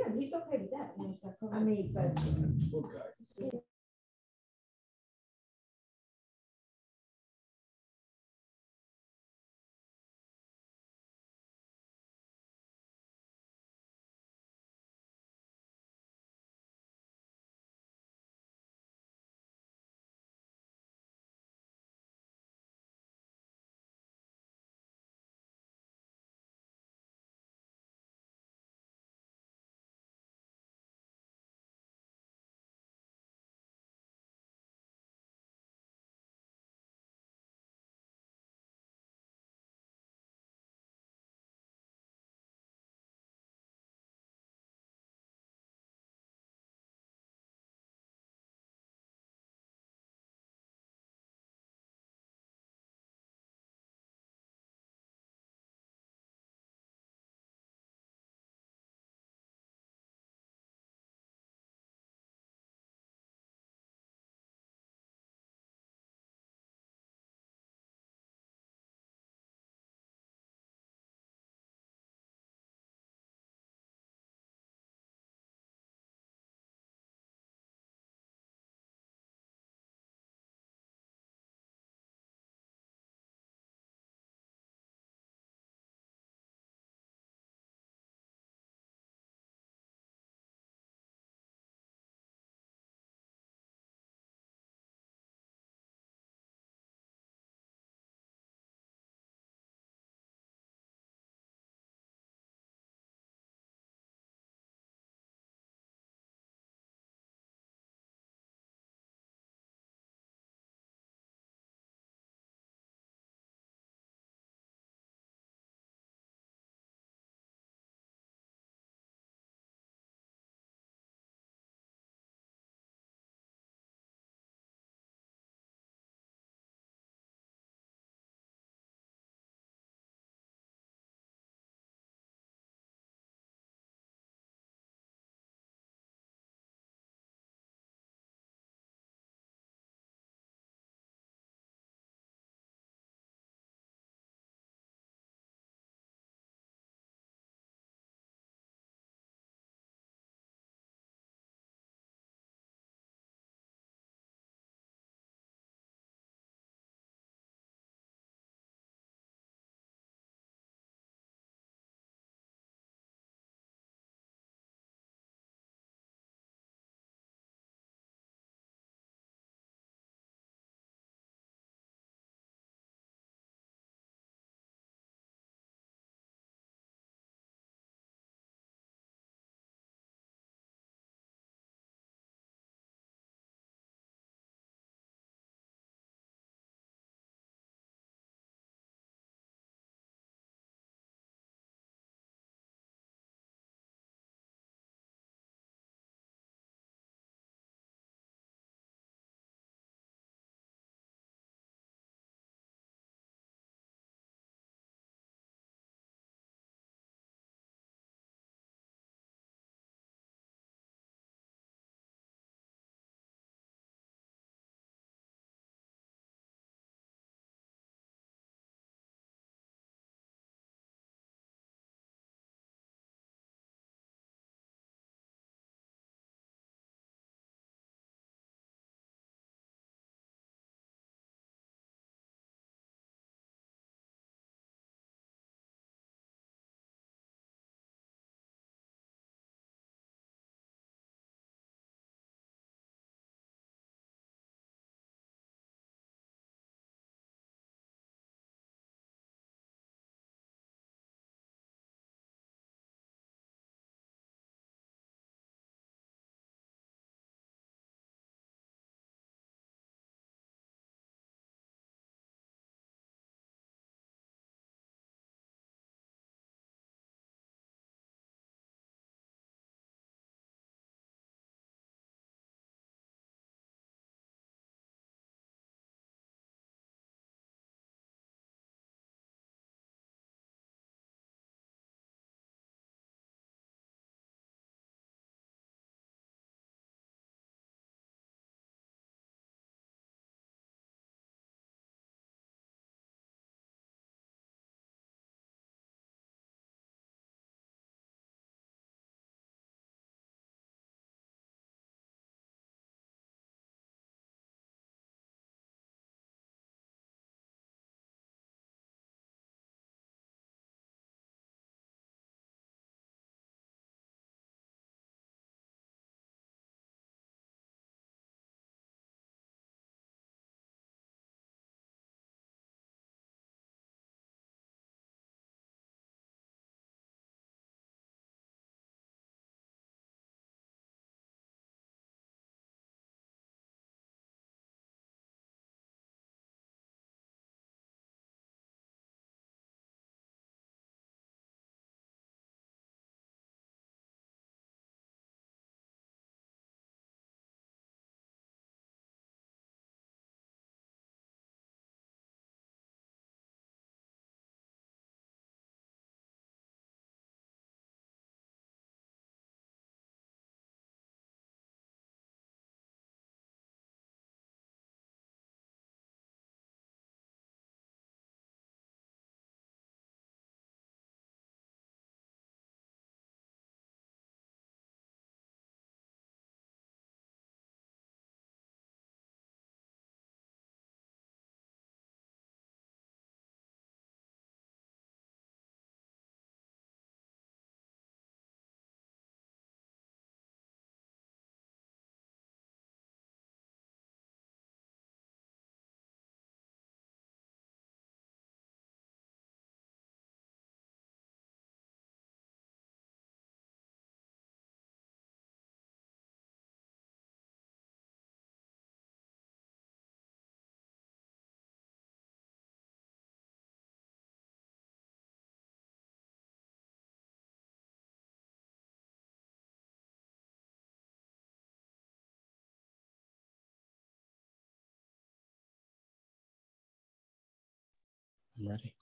Yeah, he's okay with that, you know, stuff. I mean, but Poor guy. I'm ready.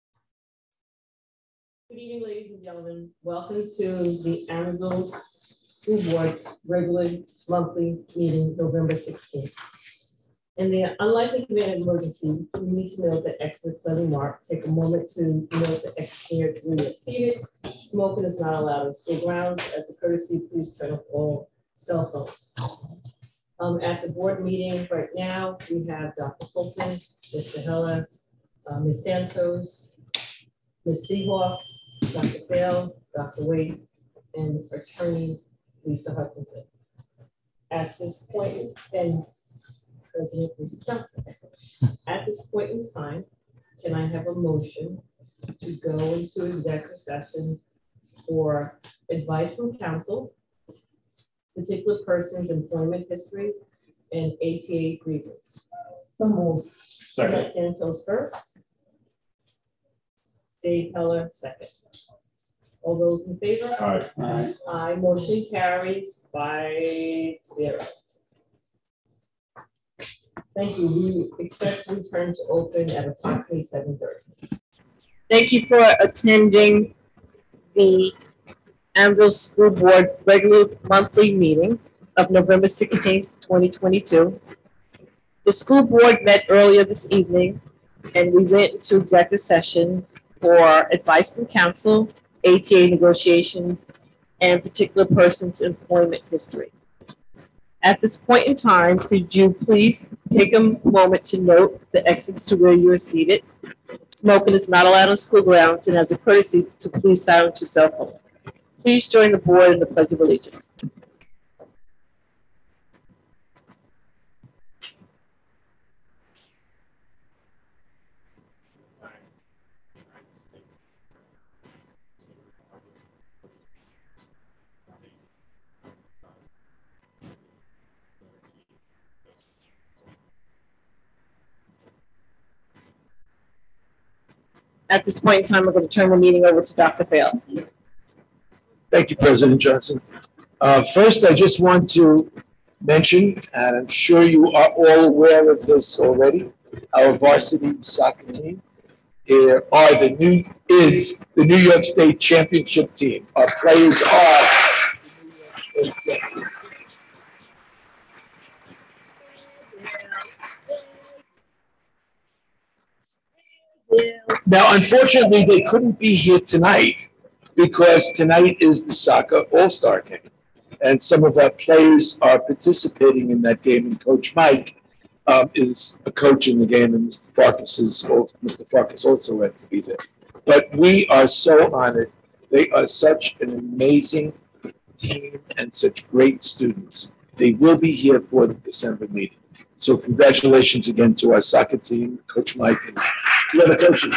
Good evening, ladies and gentlemen. Welcome to the Amarillo School Board regular monthly meeting, November 16th. In the unlikely event of emergency, we need to note that exit clearly marked. Take a moment to note the exit where you're seated. Smoking is not allowed on school grounds. As a courtesy, please turn off all cell phones. At the board meeting right now, we have Dr. Fulton, Mr. Heller, Ms. Santos, Ms. Seehoff, Dr. Bell, Dr. Wade, and Attorney Lisa Hutchinson. At this point, and President Lisa Johnson. At this point in time, can I have a motion to go into executive session for advice from counsel, particular person's employment histories, and ATA grievance? So moved. Second. Santos first. Dave Heller second. All those in favor? Aye. Aye. Aye. Motion carries 5-0. Thank you. We expect to return to open at approximately 7:30. Thank you for attending the Amarillo School Board regular monthly meeting of November 16th, 2022. The school board met earlier this evening and we went into executive session for advice from counsel, ATA negotiations, and particular person's employment history. At this point in time, could you please take a moment to note the exits to where you are seated. Smoking is not allowed on school grounds, and as a courtesy to please silence your cell phone. Please join the board in the Pledge of Allegiance. At this point in time, we're going to turn the meeting over to Dr. Fail. Thank you, President Johnson. First, I just want to mention, and I'm sure you are all aware of this already, our varsity soccer team is the New York State Championship team. Our players are Now, unfortunately, they couldn't be here tonight because tonight is the soccer all-star game. And some of our players are participating in that game. And Coach Mike is a coach in the game, and Mr. Farkas also had to be there. But we are so honored. They are such an amazing team and such great students. They will be here for the December meeting. So congratulations again to our soccer team, Coach Mike, and the other coaches.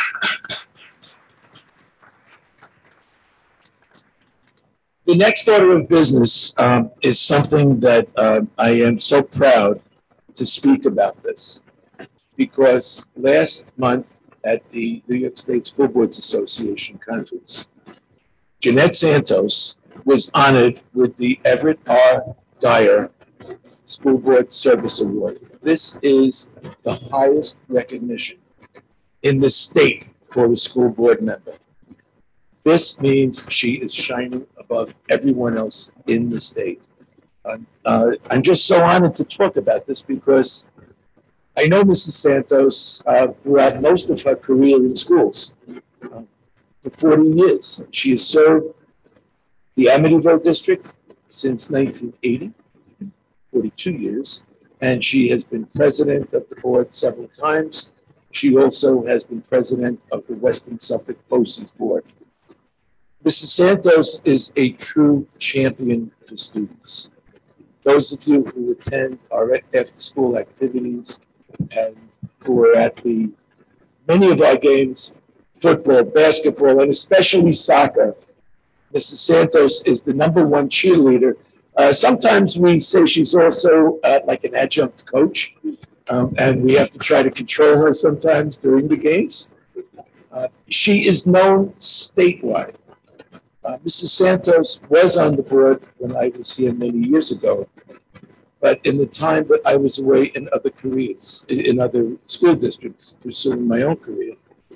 The next order of business is something that I am so proud to speak about this, because last month at the New York State School Boards Association conference, Jeanette Santos was honored with the Everett R. Dyer School Board Service Award. This is the highest recognition in the state for a school board member. This means she is shining above everyone else in the state. I'm just so honored to talk about this because I know Mrs. Santos throughout most of her career in schools. For 40 years, she has served the Amityville District since 1980, 42 years, and she has been president of the board several times. She also has been president of the Western Suffolk BOCES board. Mrs. Santos is a true champion for students. Those of you who attend our after-school activities and who are at many of our games, football, basketball, and especially soccer, Mrs. Santos is the #1 cheerleader. Sometimes we say she's also like an adjunct coach, and we have to try to control her sometimes during the games. She is known statewide. Mrs. Santos was on the board when I was here many years ago, but in the time that I was away in other careers, in other school districts, pursuing my own career,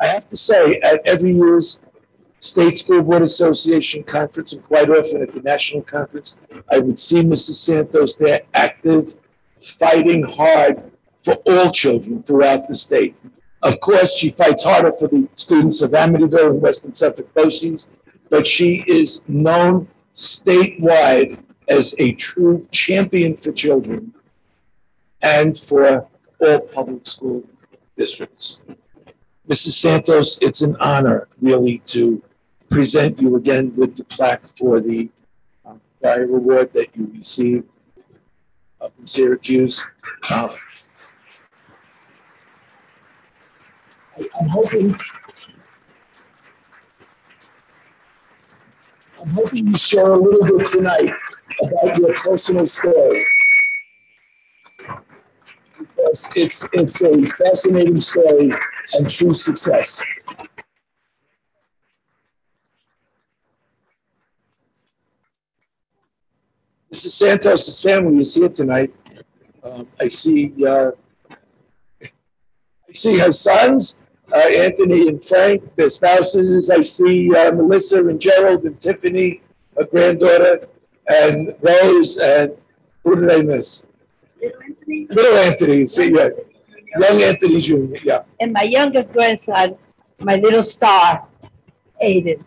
I have to say, at every year's State School Board Association conference, and quite often at the national conference, I would see Mrs. Santos there active, fighting hard for all children throughout the state. Of course, she fights harder for the students of Amityville and Western Suffolk BOCES, but she is known statewide as a true champion for children and for all public school districts. Mrs. Santos, it's an honor really to present you again with the plaque for the prior award that you received up in Syracuse. I'm hoping you share a little bit tonight about your personal story, because it's a fascinating story and true success. Mrs. Santos' family is here tonight. I see her sons, Anthony and Frank, their spouses. I see Melissa and Gerald and Tiffany, a granddaughter, and Rose, and who did I miss? Little Anthony. See, yeah. Young Anthony Jr., yeah. And my youngest grandson, my little star, Aiden.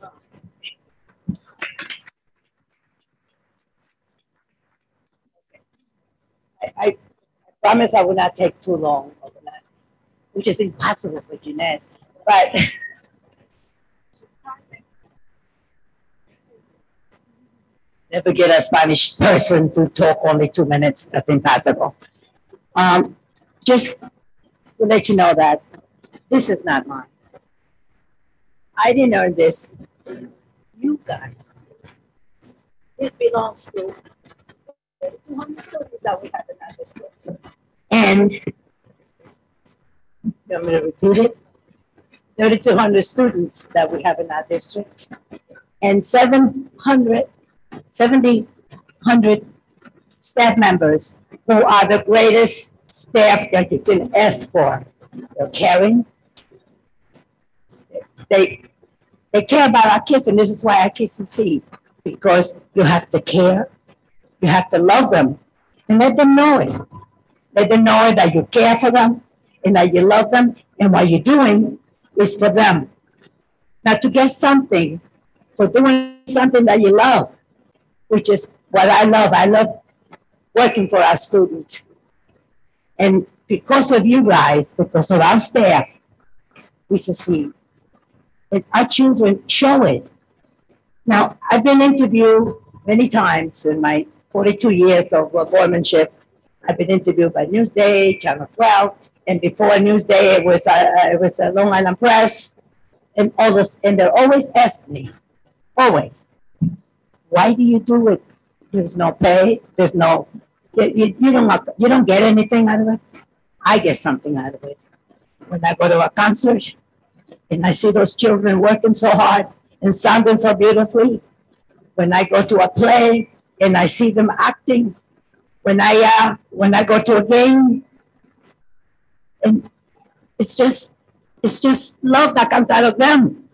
I promise I will not take too long overnight, which is impossible for Jeanette. But never get a Spanish person to talk only 2 minutes. That's impossible. Just to let you know that this is not mine. I didn't earn this. You guys. This belongs to 200 students that we have in our district. And you want me to repeat it? 3,200 students that we have in our district, and 700 staff members who are the greatest staff that you can ask for. They're caring. They care about our kids, and this is why our kids succeed, because you have to care. You have to love them and let them know it. Let them know that you care for them and that you love them, and what you're doing is for them. Not to get something, for doing something that you love, which is what I love. I love working for our students. And because of you guys, because of our staff, we succeed. And our children show it. Now, I've been interviewed many times in my 42 years of boardmanship. I've been interviewed by Newsday, Channel 12, and before Newsday, it was Long Island Press, and all those. And they're always asking me, always, why do you do it? There's no pay. There's no. You don't get anything out of it. I get something out of it. When I go to a concert and I see those children working so hard and sounding so beautifully. When I go to a play and I see them acting. When I go to a game, and it's just love that comes out of them.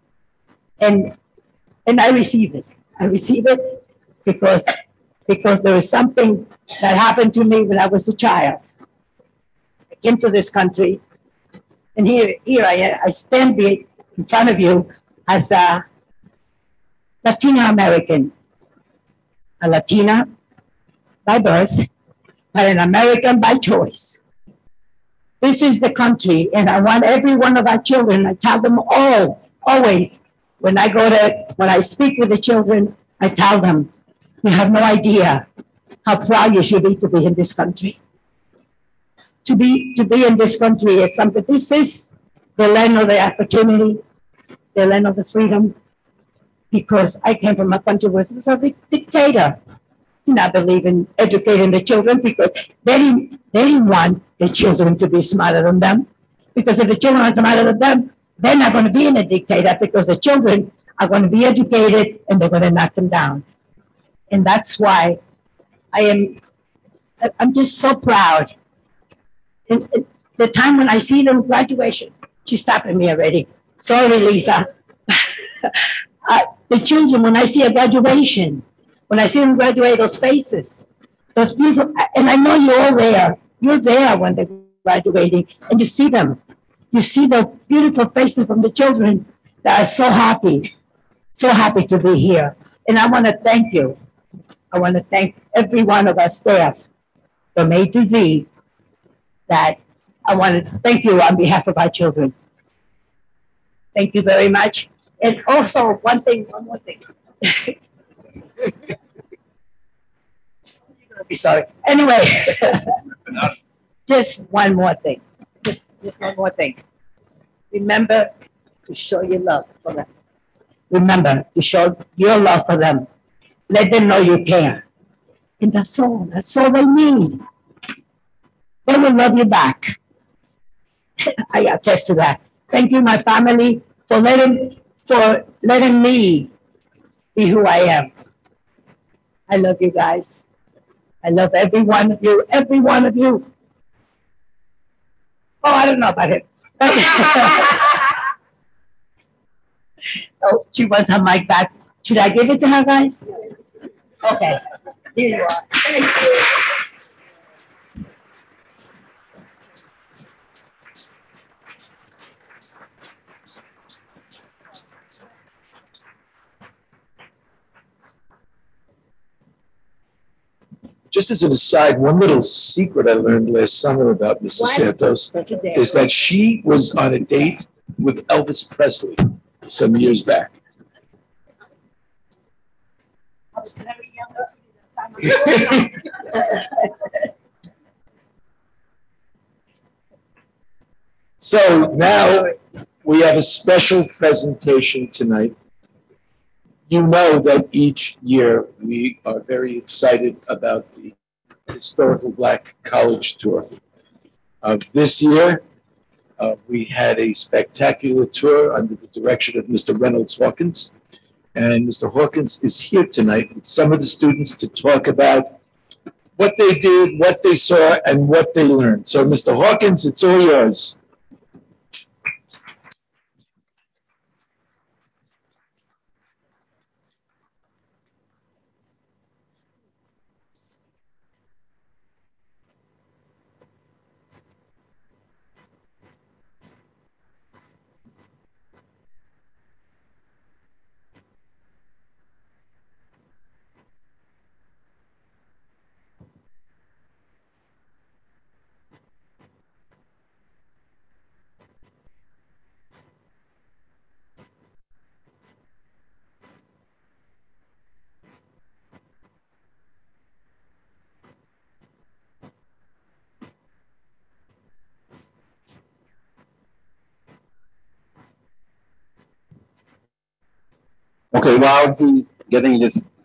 And I receive it. I receive it because there is something that happened to me when I was a child. I came to this country, and here I stand in front of you as a Latino American, a Latina by birth, but an American by choice. This is the country, and I want every one of our children, I tell them all, always, when I speak with the children, I tell them, you have no idea how proud you should be to be in this country. To be in this country is something. This is the land of the opportunity, the land of the freedom, because I came from a country where it was a dictator. Did not believe in educating the children because they didn't want the children to be smarter than them. Because if the children are smarter than them, they're not going to be in a dictator, because the children are going to be educated and they're going to knock them down. And that's why I'm just so proud. And the time when I see them graduation, She's stopping me already. Sorry, Lisa. The children, when I see a graduation, when I see them graduate, those faces, those beautiful, and I know you're all there. You're there when they're graduating, and you see them. You see the beautiful faces from the children that are so happy to be here. And I want to thank you. I want to thank every one of our staff from A to Z that I want to thank you on behalf of our children. Thank you very much. And also, one more thing. Be sorry. Anyway, just one more thing. Just one more thing. Remember to show your love for them. Remember to show your love for them. Let them know you care. And that's all. That's all they need. They will love you back. I attest to that. Thank you, my family, for letting me be who I am. I love you guys. I love every one of you. Every one of you. Oh, I don't know about it. Oh, she wants her mic back. Should I give it to her, guys? Okay. Here you are. Thank you. Just as an aside, one little secret I learned last summer about Mrs. What? Santos Don't you dare. is that she was on a date with Elvis Presley some years back. I was very young. So now we have a special presentation tonight. You know that each year we are very excited about the Historical Black College Tour. This year, we had a spectacular tour under the direction of Mr. Reynolds Hawkins. And Mr. Hawkins is here tonight with some of the students to talk about what they did, what they saw, and what they learned. So, Mr. Hawkins, it's all yours. Okay, while he's getting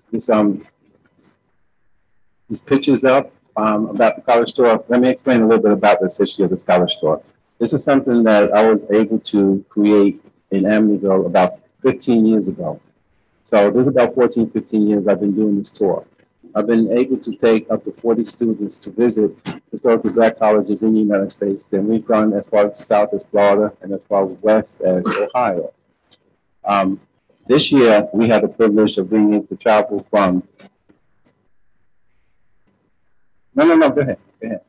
these pictures up about the college tour, let me explain a little bit about this history of this college tour. This is something that I was able to create in Amityville about 15 years ago. So this is about 14, 15 years I've been doing this tour. I've been able to take up to 40 students to visit historically black colleges in the United States, and we've gone as far south as Florida and as far west as Ohio. This year, we had the privilege of being able to travel from. No, go ahead. Go ahead.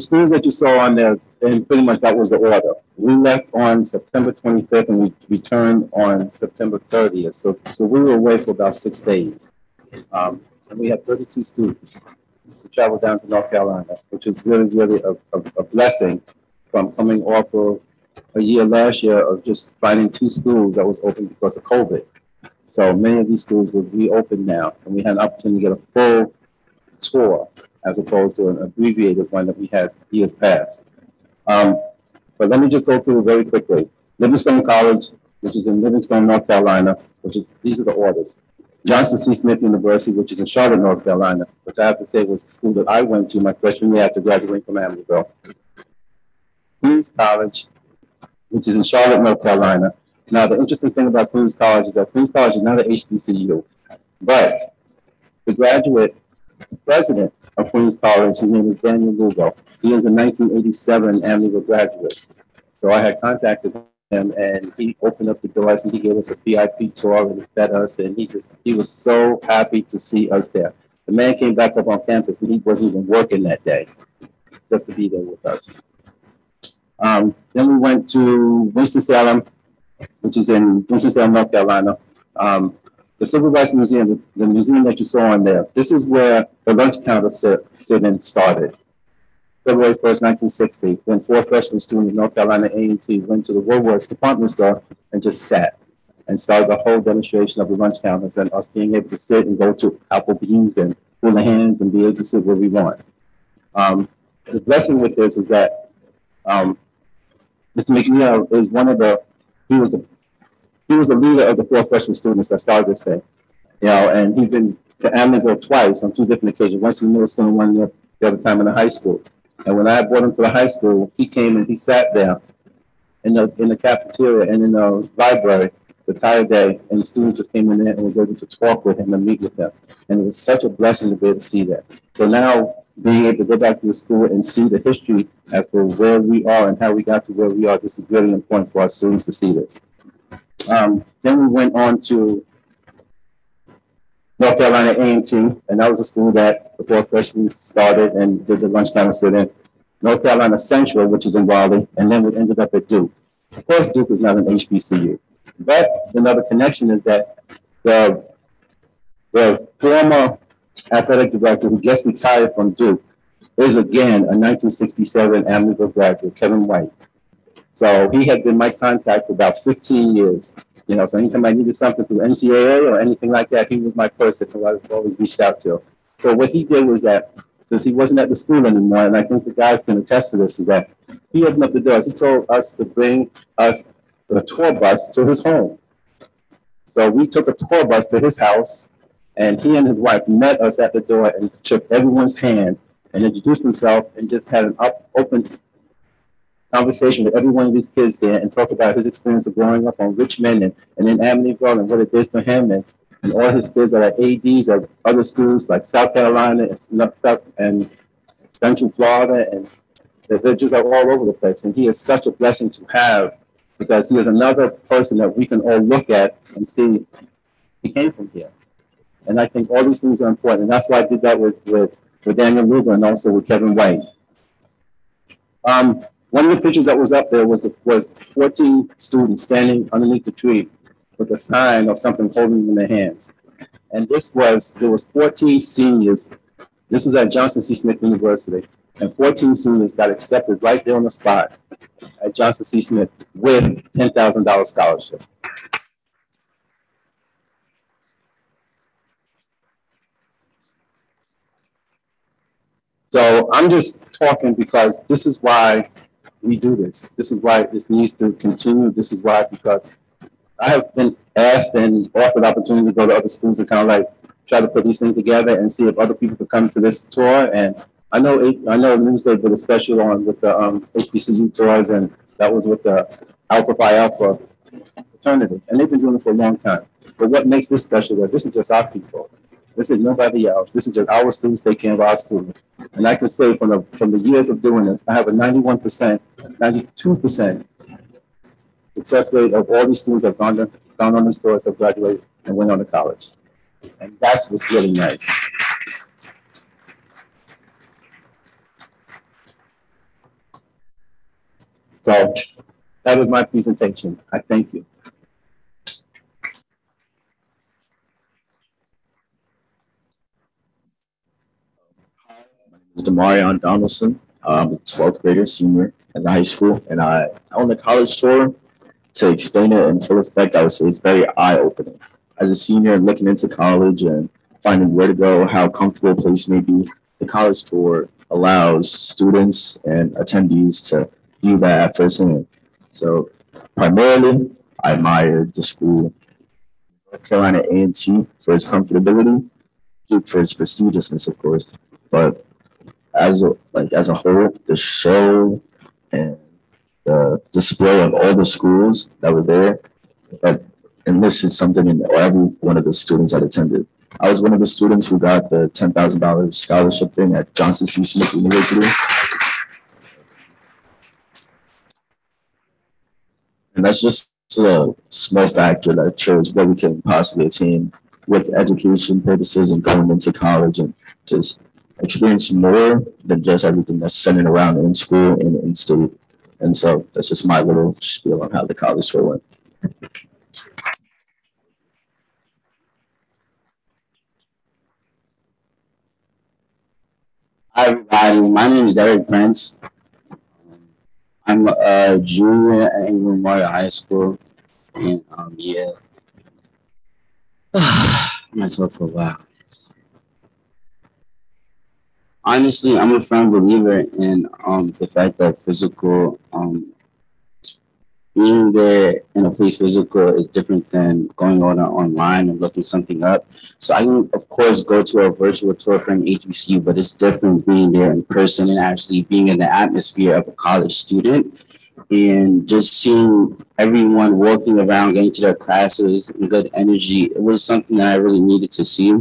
schools that you saw on there, and pretty much that was the order. We left on September 25th and we returned on September 30th. So we were away for about 6 days. And we had 32 students who traveled down to North Carolina, which is really a blessing from coming off of a year last year of just finding 2 schools that was open because of COVID. So many of these schools will reopen now, and we had an opportunity to get a full tour as opposed to an abbreviated one that we had years past. But let me just go through it very quickly. Livingstone College, which is in Livingstone, North Carolina, these are the orders. Johnson C. Smith University, which is in Charlotte, North Carolina, which I have to say was the school that I went to my freshman year after graduating from Amityville. Queens College, which is in Charlotte, North Carolina. Now, the interesting thing about Queens College is that Queens College is not an HBCU, but the graduate president of Queens College, his name is Daniel Lugo. He is a 1987 Amityville graduate. So I had contacted him and he opened up the doors and he gave us a VIP tour and he fed us and he was so happy to see us there. The man came back up on campus and he wasn't even working that day just to be there with us. Then we went to Winston-Salem, which is in Winston-Salem, North Carolina. The Civil Rights Museum, the museum that you saw on there, this is where the lunch counter sit-in started. February 1st, 1960, when 4 freshman students in North Carolina A&T went to the Woolworths department store and just sat and started the whole demonstration of the lunch counters and us being able to sit and go to Applebee's and pull the hands and be able to sit where we want. The blessing with this is that Mr. McNeil is he was the leader of the 4 freshman students that started this thing, and he's been to Amityville twice on 2 different occasions, once in the middle school and one the other time in the high school. And when I brought him to the high school, he came and he sat there in the cafeteria and in the library the entire day, and the students just came in there and was able to talk with him and meet with him. And it was such a blessing to be able to see that. So now being able to go back to the school and see the history as to where we are and how we got to where we are, this is really important for our students to see this. Then we went on to North Carolina A&T, and that was a school that the 4 freshmen started and did the lunch counter sit-in. North Carolina Central, which is in Raleigh, and then we ended up at Duke. Of course, Duke is not an HBCU, but another connection is that the former athletic director who just retired from Duke is again a 1967 Amityville graduate, Kevin White. So he had been my contact for about 15 years. So anytime I needed something through NCAA or anything like that, he was my person who I always reached out to. So what he did was that, since he wasn't at the school anymore, and I think the guys can attest to this, is that he opened up the doors. He told us to bring us the tour bus to his home. So we took a tour bus to his house, and he and his wife met us at the door and shook everyone's hand and introduced himself and just had an open conversation with every one of these kids there and talk about his experience of growing up on Richmond and in Amityville and what it did for him and all his kids that are ADs at other schools like South Carolina and Central Florida, and they're just all over the place. And he is such a blessing to have because he is another person that we can all look at and see he came from here. And I think all these things are important. And that's why I did that with Daniel Lugo and also with Kevin White. One of the pictures that was up there was 14 students standing underneath the tree with a sign or something holding in their hands. And there was 14 seniors. This was at Johnson C. Smith University. And 14 seniors got accepted right there on the spot at Johnson C. Smith with $10,000 scholarship. So I'm just talking because this is why we do this. This is why this needs to continue. This is why, because I have been asked and offered opportunity to go to other schools and kind of like try to put these things together and see if other people could come to this tour. And I know Newsday did a special on with the HBCU tours, and that was with the Alpha Phi Alpha fraternity. And they've been doing it for a long time. But what makes this special is that this is just our people. This is nobody else. This is just our students taking care of our students. And I can say from the years of doing this, I have a 91%, 92% success rate of all these students that have gone on these tours, have graduated and went on to college. And that's what's really nice. So that was my presentation. I thank you. Is Demarion Donaldson. I'm a 12th grader, senior in the high school, and on the college tour, to explain it in full effect, I would say it's very eye-opening. As a senior looking into college and finding where to go, how comfortable a place may be, the college tour allows students and attendees to view that at first hand. So primarily, I admired the school, North Carolina A&T for its comfortability, Duke for its prestigiousness, of course, but as a whole, the show and the display of all the schools that were there that enlisted something in every one of the students that attended. I was one of the students who got the $10,000 scholarship thing at Johnson C. Smith University. And that's just a small factor that shows what we can possibly attain with education purposes and going into college and just experience more than just everything that's centered around in school and in state. And so that's just my little spiel on how the college tour went. Hi, everybody. My name is Derek Prince. I'm a junior at England Memorial High School. And yeah. I'm gonna talk for a while. Honestly, I'm a firm believer in the fact that physical being there in a place physical is different than going on online and looking something up. So I can, of course, go to a virtual tour from HBCU, but it's different being there in person and actually being in the atmosphere of a college student and just seeing everyone walking around, getting to their classes and good energy. It was something that I really needed to see.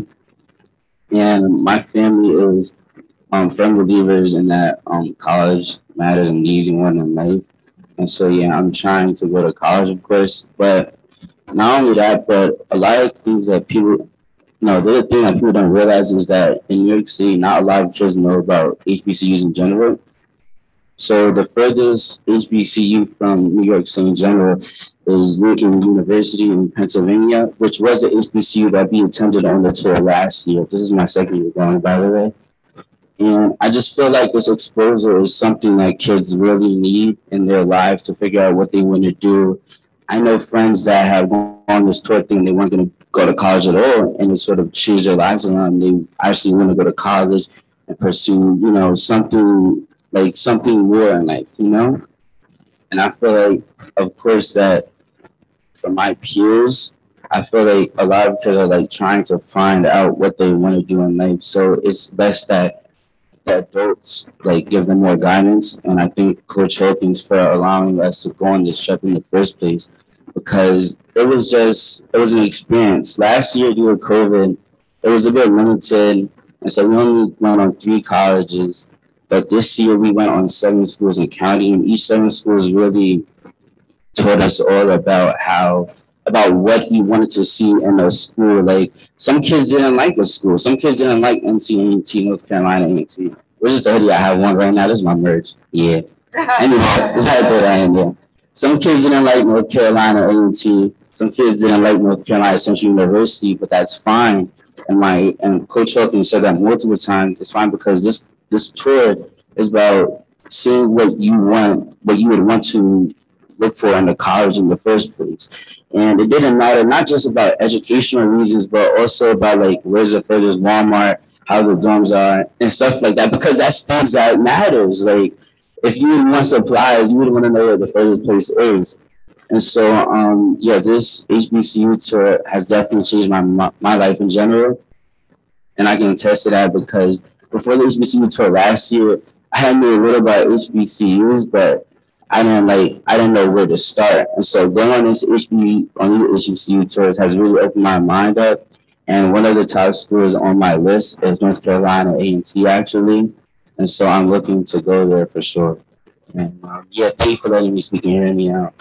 And my family is firm believers in that college matters and the easy one in life. And so, yeah, I'm trying to go to college, of course. But not only that, but a lot of things that people, the other thing that people don't realize is that in New York City, not a lot of kids know about HBCUs in general. So the furthest HBCU from New York City in general is Lincoln University in Pennsylvania, which was the HBCU that we attended on the tour last year. This is my second year going, by the way. And I just feel like this exposure is something that kids really need in their lives to figure out what they want to do. I know friends that have gone on this tour thing, they weren't going to go to college at all, and they sort of change their lives around. They actually want to go to college and pursue, something more in life, And I feel like, of course, that for my peers, I feel like a lot of kids are like trying to find out what they want to do in life. So it's best that the adults like give them more guidance. And I thank Coach Hawkins for allowing us to go on this trip in the first place because it was an experience. Last year due to COVID, it was a bit limited. And so we only went on 3 colleges. But this year we went on 7 schools in county, and each 7 schools really taught us all about what we wanted to see in a school. Like some kids didn't like the school. Some kids didn't like NC, North Carolina A&T. Which is the hoodie I have one right now. This is my merch. Yeah. Anyway, this how I thought I am there. Some kids didn't like North Carolina A&T. Some kids didn't like North Carolina Central University, but that's fine. And Coach Hawkins said that multiple times. It's fine because this tour is about seeing what you would want to look for in the college in the first place. And it didn't matter, not just about educational reasons, but also about like where's the furthest Walmart, how the dorms are, and stuff like that, because that's things that matters. Like if you would want supplies, you would want to know where the furthest place is. And so, this HBCU tour has definitely changed my life in general. And I can attest to that because before the HBCU tour last year, I had knew a little about HBCUs, but I didn't know where to start. And so going on these HBCU tours has really opened my mind up. And one of the top schools on my list is North Carolina A&T actually. And so I'm looking to go there for sure. And thank you for letting me speak and hearing me out.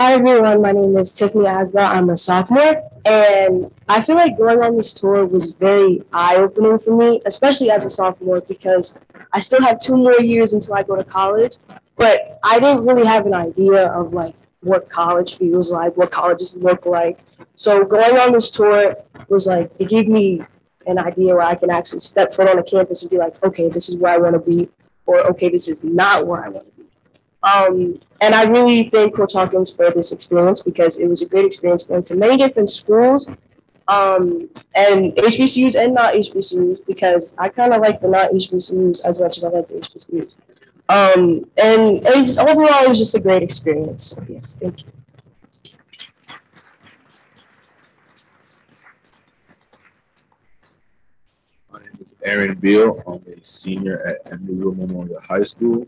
Hi everyone, my name is Tiffany Asbell. I'm a sophomore, and I feel like going on this tour was very eye-opening for me, especially as a sophomore, because I still have 2 more years until I go to college. But I didn't really have an idea of like what college feels like, what colleges look like. So going on this tour was like it gave me an idea where I can actually step foot on a campus and be like, okay, this is where I want to be, or okay, this is not where I want to be. And I really thank Coach Hawkins for this experience because it was a great experience going to many different schools, and HBCUs and not HBCUs because I kind of like the not HBCUs as much as I like the HBCUs. And just, overall, it was just a great experience. So yes, thank you. My name is Aaron Beal. I'm a senior at Emeryville Memorial High School.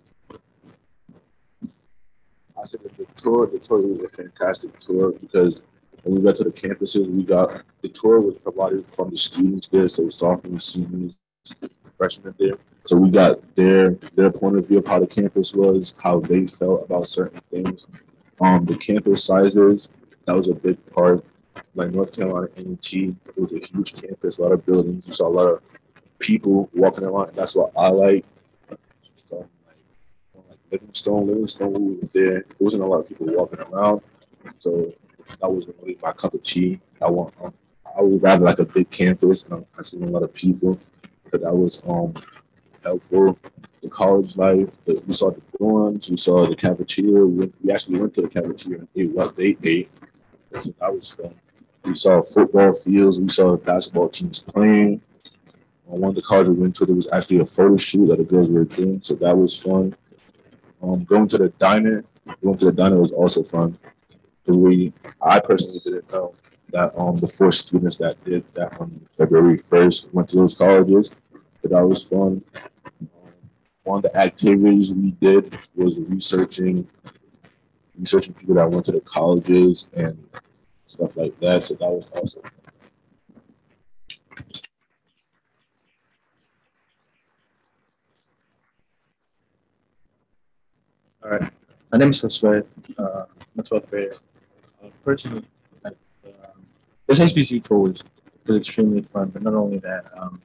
I said that the tour was a fantastic tour because when we got to the campuses, the tour was provided from the students there, so sophomores, seniors, freshmen there. So we got their point of view of how the campus was, how they felt about certain things. The campus sizes, that was a big part. Like North Carolina A&T, it was a huge campus, a lot of buildings. You saw a lot of people walking around, and that's what I like. So, Livingstone, we were there. There wasn't a lot of people walking around, so that wasn't really my cup of tea. I would rather like a big campus, and I seen a lot of people, so that was helpful. The college life, we saw the dorms, we saw the cafeteria. We actually went to the cafeteria and ate what they ate, so that was fun. We saw football fields, we saw basketball teams playing. One of the colleges we went to, there was actually a photo shoot that the girls were doing, so that was fun. Going to the diner was also fun. I personally didn't know that the 4 students that did that on February 1st went to those colleges, but that was fun. One of the activities we did was researching people that went to the colleges and stuff like that, so that was also fun. All right. My name is Josue. I'm a 12th grader. Personally, this HBCU tour was extremely fun, but not only that,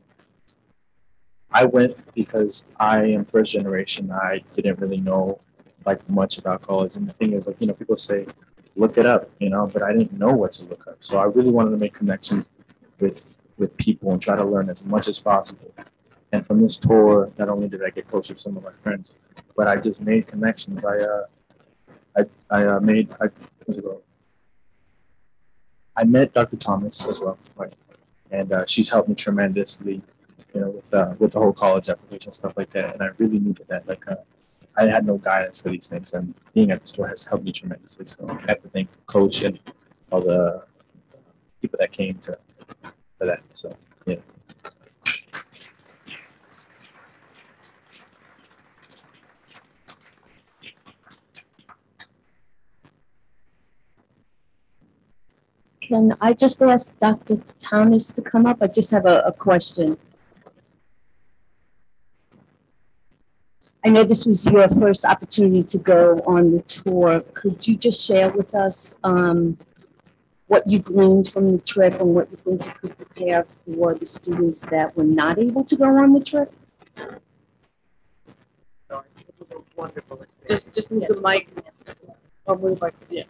I went because I am first generation. I didn't really know like much about college. And the thing is, like, people say, look it up, but I didn't know what to look up. So I really wanted to make connections with people and try to learn as much as possible. And from this tour, not only did I get closer to some of my friends, but I just made connections. I met Dr. Thomas as well, right? And she's helped me tremendously, with the whole college application stuff like that. And I really needed that. Like, I had no guidance for these things, and being at the store has helped me tremendously. So I have to thank Coach and all the people that came for that. So yeah. Can I just ask Dr. Thomas to come up? I just have a question. I know this was your first opportunity to go on the tour. Could you just share with us what you gleaned from the trip and what you think you could prepare for the students that were not able to go on the trip? Wonderful. Just move the mic. Or move like, yeah.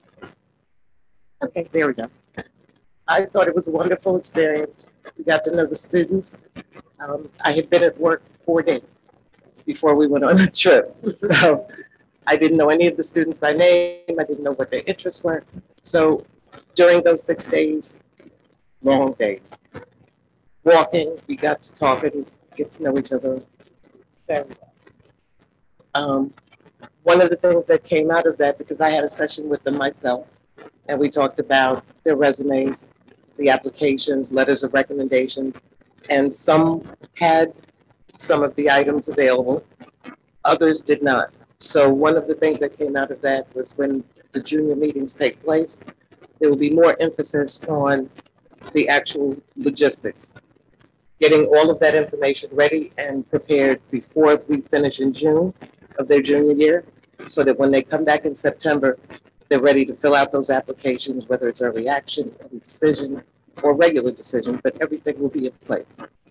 Okay, there we go. I thought it was a wonderful experience. We got to know the students. I had been at work 4 days before we went on the trip. So I didn't know any of the students by name. I didn't know what their interests were. So during those 6 days, long days, walking, we got to talk and get to know each other very well. One of the things that came out of that, because I had a session with them myself, and we talked about their resumes, the applications, letters of recommendations, and some had some of the items available, others did not. So one of the things that came out of that was when the junior meetings take place, there will be more emphasis on the actual logistics, getting all of that information ready and prepared before we finish in June of their junior year, so that when they come back in September, they're ready to fill out those applications, whether it's early action, early decision, or regular decision, but everything will be in place.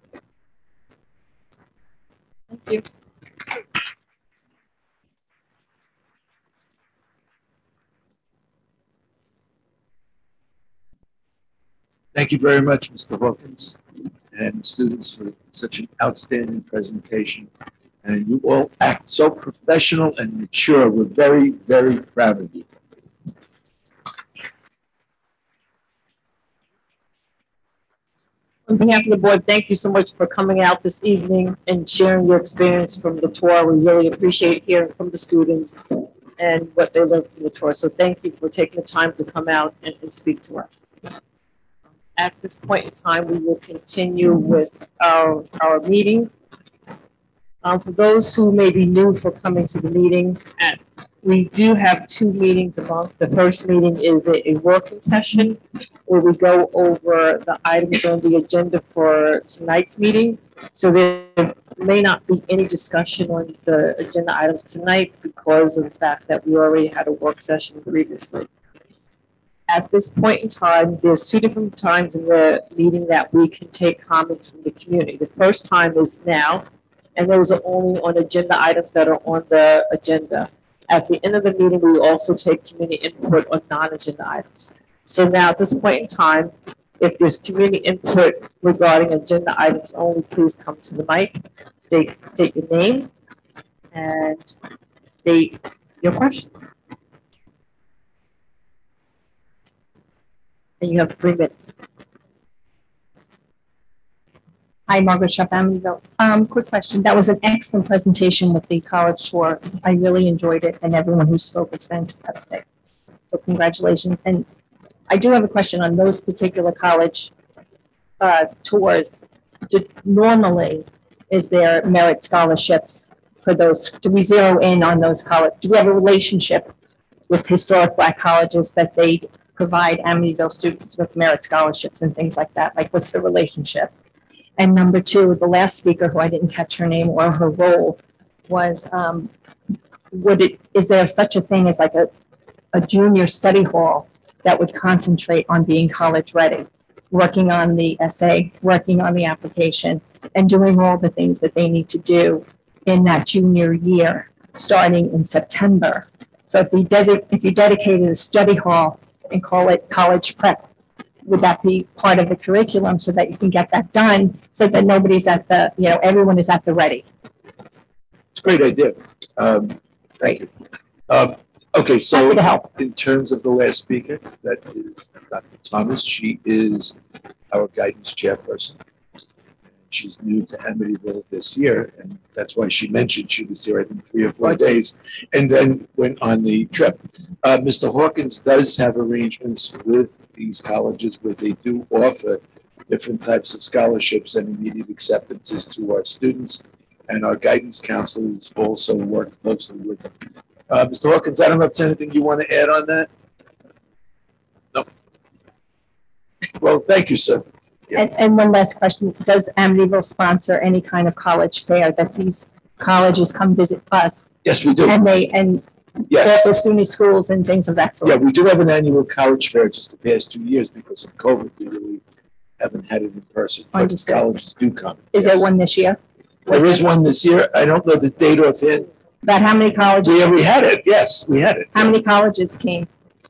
Thank you. Thank you very much, Mr. Hawkins, and students for such an outstanding presentation. And you all act so professional and mature. We're very, very proud of you. On behalf of the board, thank you so much for coming out this evening and sharing your experience from the tour. We really appreciate hearing from the students and what they learned from the tour. So thank you for taking the time to come out and speak to us. At this point in time, we will continue with our meeting. For those who may be new for coming to the meeting, we do have 2 meetings a month. The first meeting is a working session where we go over the items on the agenda for tonight's meeting. So there may not be any discussion on the agenda items tonight because of the fact that we already had a work session previously. At this point in time, there's 2 different times in the meeting that we can take comments from the community. The first time is now, and those are only on agenda items that are on the agenda. At the end of the meeting, we also take community input on non-agenda items. So now at this point in time, if there's community input regarding agenda items only, please come to the mic, state your name, and state your question. And you have 3 minutes. Hi, Margaret Shuff, Amityville. Quick question. That was an excellent presentation with the college tour. I really enjoyed it, and everyone who spoke was fantastic. So congratulations. And I do have a question on those particular college tours. Normally, is there merit scholarships for those? Do we zero in on those college? Do we have a relationship with historic Black colleges that they provide Amityville students with merit scholarships and things like that? Like, what's the relationship? And number 2, the last speaker, who I didn't catch her name or her role, was, is there such a thing as like a junior study hall that would concentrate on being college ready, working on the essay, working on the application, and doing all the things that they need to do in that junior year, starting in September? So if you dedicated a study hall and call it college prep, would that be part of the curriculum so that you can get that done, so that nobody's at the, everyone is at the ready? It's a great idea. Thank you. Okay, so Happy to help. in terms of the last speaker, that is Dr. Thomas. She is our guidance chairperson. She's new to Amityville this year, and that's why she mentioned she was here, I think, 3 or 4 days, and then went on the trip. Mr. Hawkins does have arrangements with these colleges where they do offer different types of scholarships and immediate acceptances to our students, and our guidance counselors also work closely with them. Mr. Hawkins, I don't know if there's anything you want to add on that? No. Well, thank you, sir. Yeah. And one last question. Does Amityville sponsor any kind of college fair that these colleges come visit us? Yes, we do. And Yes. also SUNY schools and things of that sort? Yeah, we do have an annual college fair just the past 2 years because of COVID. We really haven't had it in person, but Understood. colleges do come. Is Yes. there one this year? There is one this year. I don't know the date offhand. About how many colleges? We had it. Yes, we had it. How many colleges came?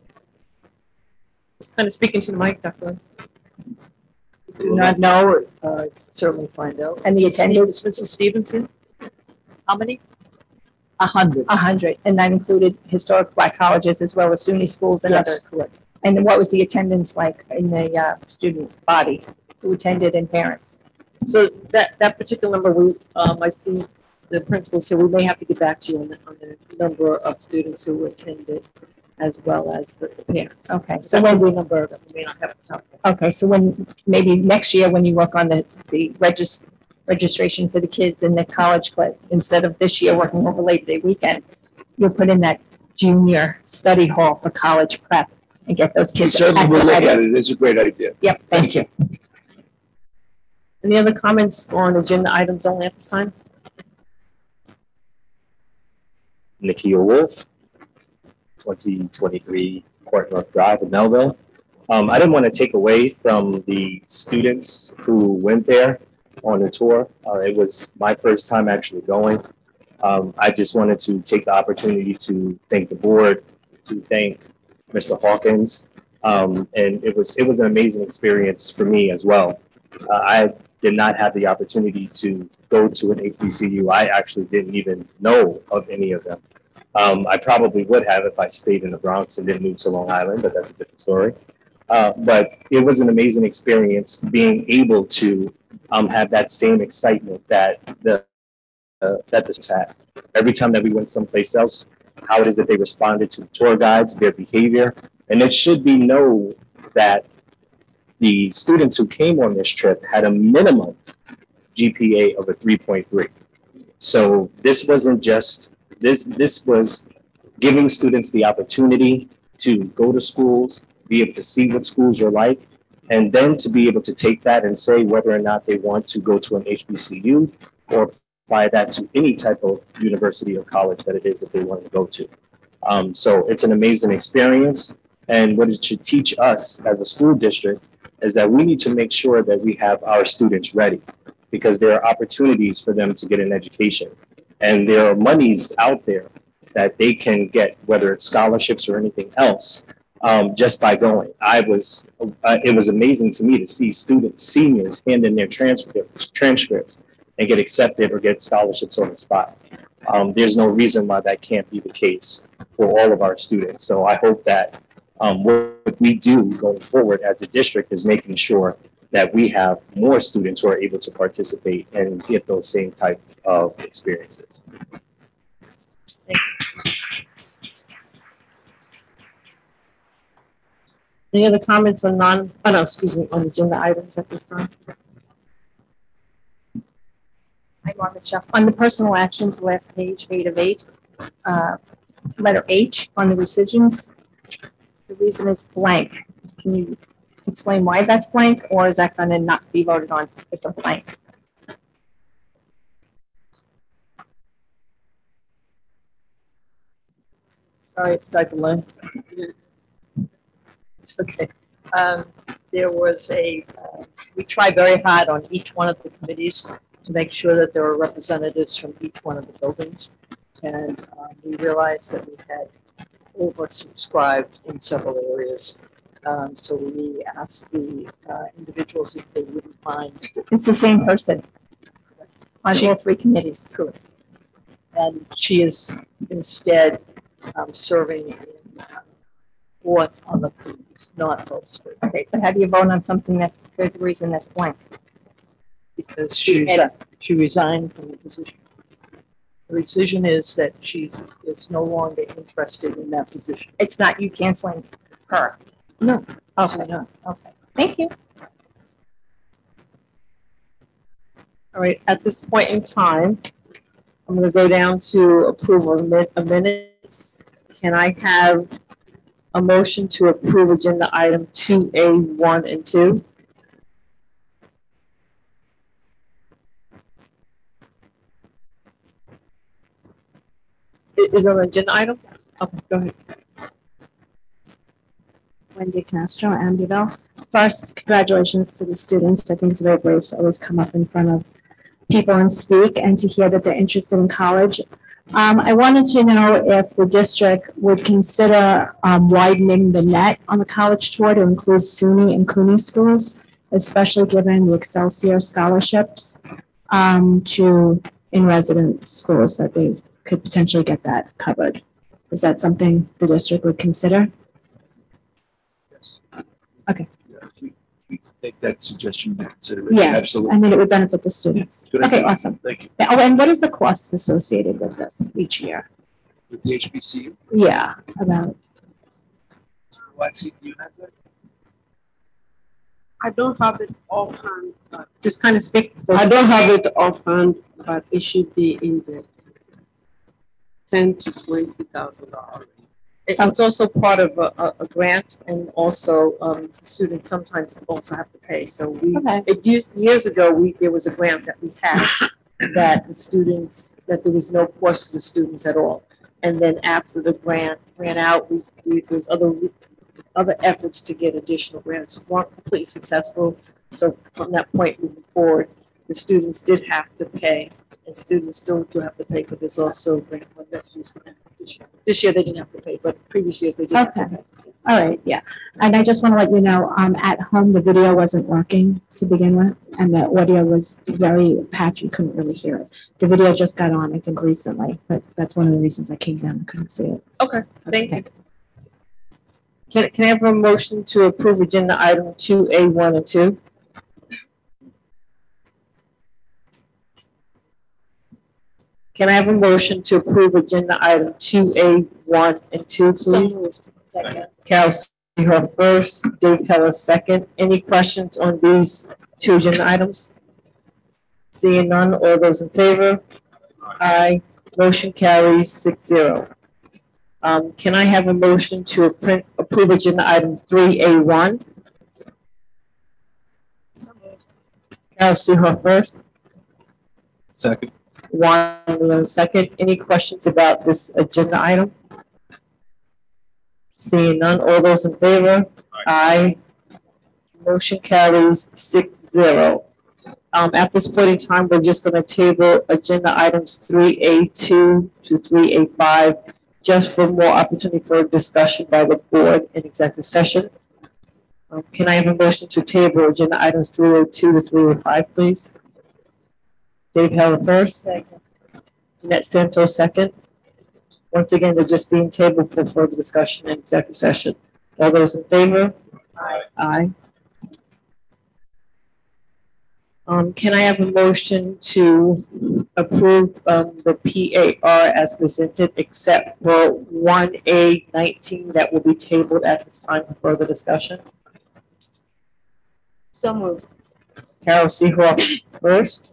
Just kind of speaking to the mic, Dr. Do not know, certainly find out. And the attendance? Mrs. Stevenson? How many? 100. 100, and that included historic Black colleges as well as SUNY schools and Yes, others. correct. And what was the attendance like in the student body who attended and parents? So that particular number, I see the principals here, we may have to get back to you on the number of students who attended as well as the parents. Okay, So so when when we number that we may not have to talk about. okay, so when maybe next year when you work on the registration for the kids in the college club, instead of this year working over Labor Day weekend, you'll put in that junior study hall for college prep and get those We kids. certainly will look ready. at it. It's a great idea. Yep, thank you. Any other comments on agenda items only at this time? Nikia Wolf. 2023 Court North Drive in Melville. I didn't want to take away from the students who went there on the tour. It was my first time actually going. I just wanted to take the opportunity to thank the board, to thank Mr. Hawkins. And it was an amazing experience for me as well. I did not have the opportunity to go to an HBCU. I actually didn't even know of any of them. I probably would have if I stayed in the Bronx and didn't move to Long Island, but that's a different story. But it was an amazing experience being able to have that same excitement that this had. Every time that we went someplace else, how it is that they responded to the tour guides, their behavior. And it should be known that the students who came on this trip had a minimum GPA of a 3.3. So this wasn't just, this was giving students the opportunity to go to schools, be able to see what schools are like, and then to be able to take that and say whether or not they want to go to an HBCU or apply that to any type of university or college that it is that they want to go to. So it's an amazing experience. And what it should teach us as a school district is that we need to make sure that we have our students ready, because there are opportunities for them to get an education. And there are monies out there that they can get, whether it's scholarships or anything else, just by going. It was amazing to me to see students, seniors, hand in their transcripts and get accepted or get scholarships on the spot. There's no reason why that can't be the case for all of our students. So I hope that what we do going forward as a district is making sure that we have more students who are able to participate and get those same type of experiences. Any other comments on on agenda items at this time? Hi, Margaret Shuff. On the personal actions, last page, 8 of 8, letter H on the rescissions, the reason is blank. Can you explain why that's blank, or is that going to not be voted on? It's a blank. Sorry, it's Dr. Lynn. Okay. There was we tried very hard on each one of the committees to make sure that there were representatives from each one of the buildings. And we realized that we had oversubscribed in several areas. So we asked the individuals if they wouldn't mind. It's the same person on all 3 committees. Correct. And she is instead serving in 4th on the committees, not those 3. Okay, but how do you vote on something that, for the reason that's blank? Because she resigned from the position. The rescission is that she is no longer interested in that position. It's not you canceling her. No. Okay, no. Okay. Thank you. All right, at this point in time, I'm going to go down to approval of minutes. Can I have a motion to approve agenda item 2A, 1, and 2? Is it an agenda item? Okay, go ahead. Wendy Castro, Amityville. First, congratulations to the students. I think it's very brave to always come up in front of people and speak, and to hear that they're interested in college. I wanted to know if the district would consider widening the net on the college tour to include SUNY and CUNY schools, especially given the Excelsior scholarships to in-resident schools, that they could potentially get that covered. Is that something the district would consider? Yes. Okay. Yeah, we take that suggestion into consideration. Yeah, Absolutely. I mean, it would benefit the students. Good Okay, idea. awesome. Thank you. Oh, and what is the cost associated with this each year? With the HBCU, Yeah, about. Lexi, do you have that? I don't have it offhand. Just kind of speak. I don't have it offhand, but it should be in the $10,000 to $20,000. It's also part of a grant, and also the students sometimes also have to pay. So years ago, there was a grant that we had that the students, that there was no cost to the students at all. And then after the grant ran out, there was other efforts to get additional grants weren't completely successful. So from that point moving forward, the students did have to pay, and students still do have to pay, but there's also grant money that's used for that this year. This year they didn't have to pay, but previous years they did have to Okay. pay. All right, yeah. And I just want to let you know, at home, the video wasn't working to begin with, and the audio was very patchy, couldn't really hear it. The video just got on, I think, recently, but that's one of the reasons I came down, I couldn't see it. Okay, thank you. Can I have a motion to approve agenda item 2A1 and 2? Can I have a motion to approve agenda item 2A1 and 2, please? Carol Seehoff first, Dave Heller second. Any questions on these two agenda items? Seeing none, all those in favor? Aye. Motion carries 6-0. Can I have a motion to approve agenda item 3A1? Carol Seehoff first. Second. Juan Leon second. Any questions about this agenda item? Seeing none, all those in favor? Aye. Motion carries 6-0. At this point in time, we're just gonna table agenda items 3A2 to 3A5, just for more opportunity for discussion by the board in executive session. Can I have a motion to table agenda items 302 to 305, please? Dave Heller first. Second. Jeanette Santos second. Once again, they're just being tabled for further discussion in executive session. All those in favor? Aye. Aye. Can I have a motion to approve the PAR as presented, except for 1A19 that will be tabled at this time for further discussion? So moved. Carol Seehoff first,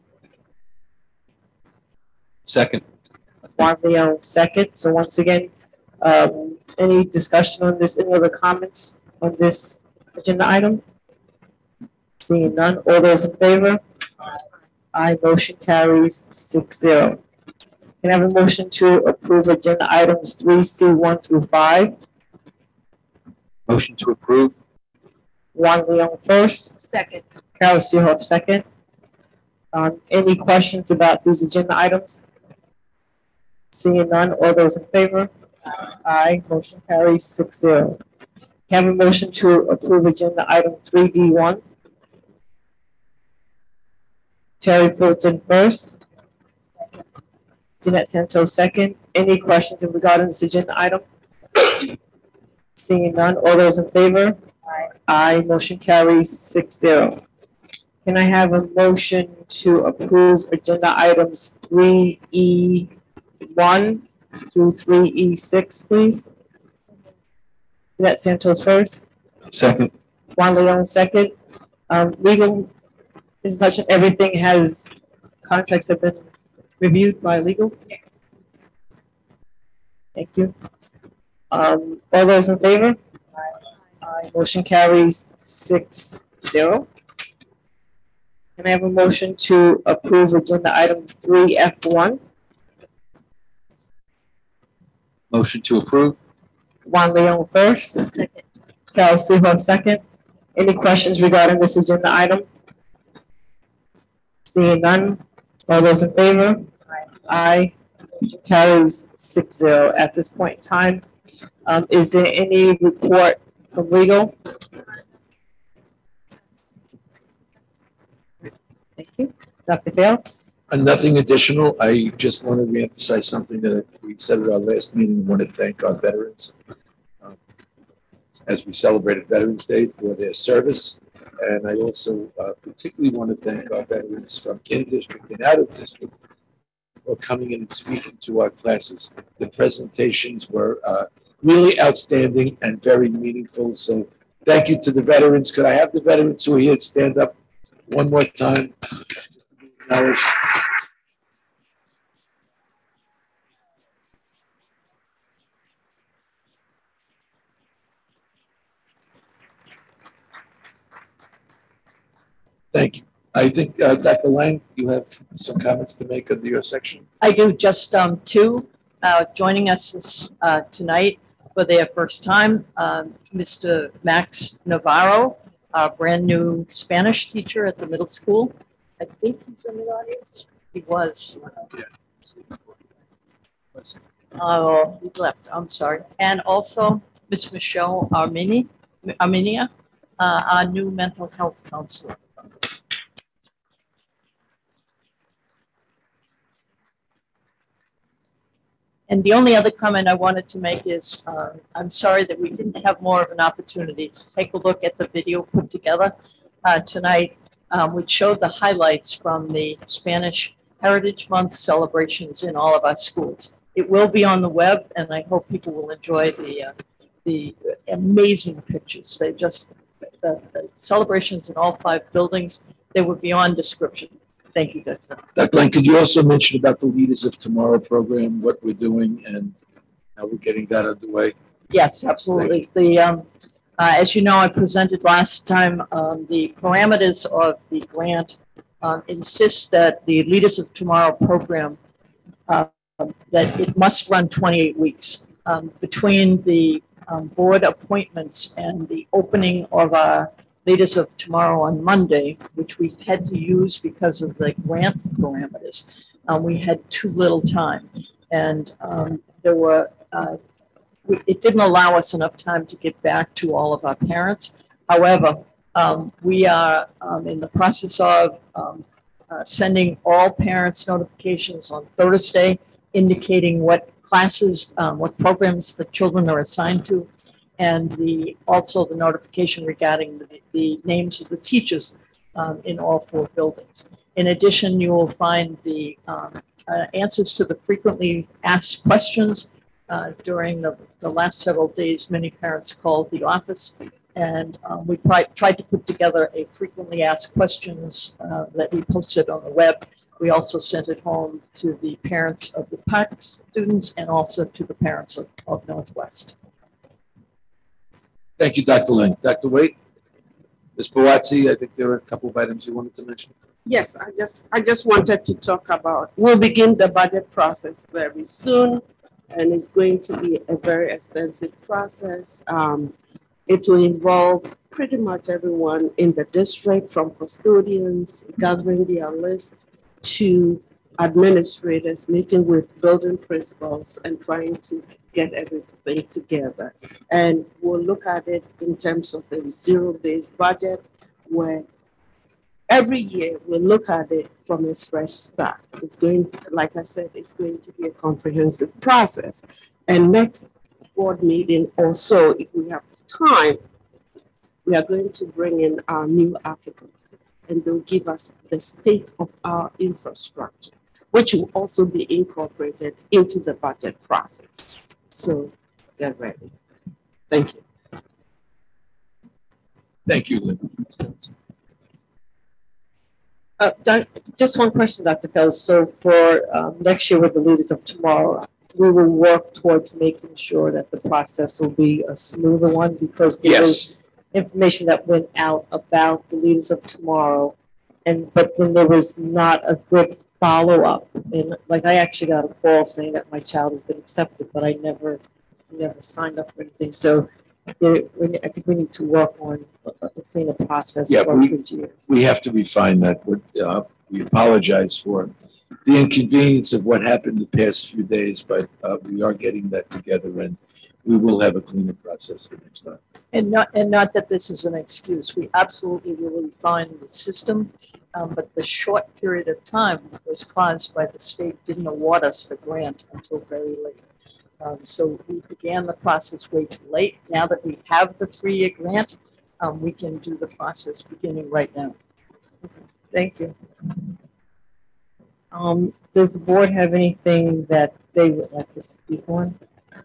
Second. Juan Leon second. So once again, any discussion on this, any other comments on this agenda item? Seeing none, all those in favor? Aye, motion carries 6-0. Can I have a motion to approve agenda items 3C1 through 5? Motion to approve. Juan Leon first, Second. Carol Seehoff second. Any questions about these agenda items? Seeing none, all those in favor? Aye, motion carries 6-0. Can I have a motion to approve agenda item 3D1? Terry Fulton first. Jeanette Santos second. Any questions in regarding this agenda item? Seeing none, all those in favor? Aye, motion carries 6-0. Can I have a motion to approve agenda items 3E1 through 3E6, please? Jeanette Santos first. Second. Juan Leon second. Legal, this is such, everything has, contracts have been reviewed by legal? Thank you. All those in favor? Aye. Motion carries 6-0. Can I have a motion to approve agenda items 3F1? Motion to approve. Juan Leon first. Second. Carol Seehoff second. Any questions regarding this agenda item? Seeing none, all those in favor? Aye. Motion carries 6-0 at this point in time. Is there any report from legal? Thank you. Dr. Fail? Nothing additional. I just want to reemphasize something that we said at our last meeting. We want to thank our veterans as we celebrated Veterans Day for their service. And I also particularly want to thank our veterans from in-district and out-of-district for coming in and speaking to our classes. The presentations were really outstanding and very meaningful. So thank you to the veterans. Could I have the veterans who are here stand up one more time? Thank you. I think, Dr. Lang, you have some comments to make under your section? I do just two. joining us tonight for their first time, Mr. Max Navarro, our brand new Spanish teacher at the middle school. I think he's in the audience. He was. Oh, he left. I'm sorry. And also Ms. Michelle Arminia, our new mental health counselor. And the only other comment I wanted to make is I'm sorry that we didn't have more of an opportunity to take a look at the video put together tonight, which showed the highlights from the Spanish Heritage Month celebrations in all of our schools. It will be on the web, and I hope people will enjoy the amazing pictures. They just, the celebrations in all 5 buildings, they were beyond description. Thank you, Dr. Dr. Lane, could you also mention about the Leaders of Tomorrow program, what we're doing and how we're getting that underway? Yes, absolutely. As you know, I presented last time, the parameters of the grant insist that the Leaders of Tomorrow program, that it must run 28 weeks. Between the board appointments and the opening of our Leaders of Tomorrow on Monday, which we had to use because of the grant parameters, we had too little time. And there were, it didn't allow us enough time to get back to all of our parents. However, we are in the process of sending all parents notifications on Thursday, indicating what classes, what programs the children are assigned to, and also the notification regarding the names of the teachers in all 4 buildings. In addition, you will find the answers to the frequently asked questions. During the last several days, many parents called the office, and we tried to put together a frequently asked questions that we posted on the web. We also sent it home to the parents of the PAC students and also to the parents of Northwest. Thank you, Dr. Lane. Dr. Waite, Ms. Pawazzi, I think there were a couple of items you wanted to mention. Yes, I just wanted to talk about, we'll begin the budget process very soon, and it's going to be a very extensive process. It will involve pretty much everyone in the district, from custodians gathering their list to administrators meeting with building principals and trying to get everything together. And we'll look at it in terms of a zero-based budget, where every year we'll look at it from a fresh start. It's going to, like I said, it's going to be a comprehensive process. And next board meeting also, if we have time, we are going to bring in our new architects, and they'll give us the state of our infrastructure, which will also be incorporated into the budget process. So get ready. Thank you. Thank you, Lynn. Just one question, Dr. Fells. So for next year with the Leaders of Tomorrow, we will work towards making sure that the process will be a smoother one, because there was information that went out about the Leaders of Tomorrow, but then there was not a good follow-up. And like, I actually got a call saying that my child has been accepted, but I never signed up for anything. So I think we need to work on a cleaner process for future years. We have to refine that. We apologize for the inconvenience of what happened the past few days, but we are getting that together, and we will have a cleaner process for next time. And not that this is an excuse. We absolutely will refine the system, but the short period of time was caused by the state didn't award us the grant until very late. So we began the process way too late. Now that we have the 3-year grant, we can do the process beginning right now. Thank you. Does the board have anything that they would like to speak on?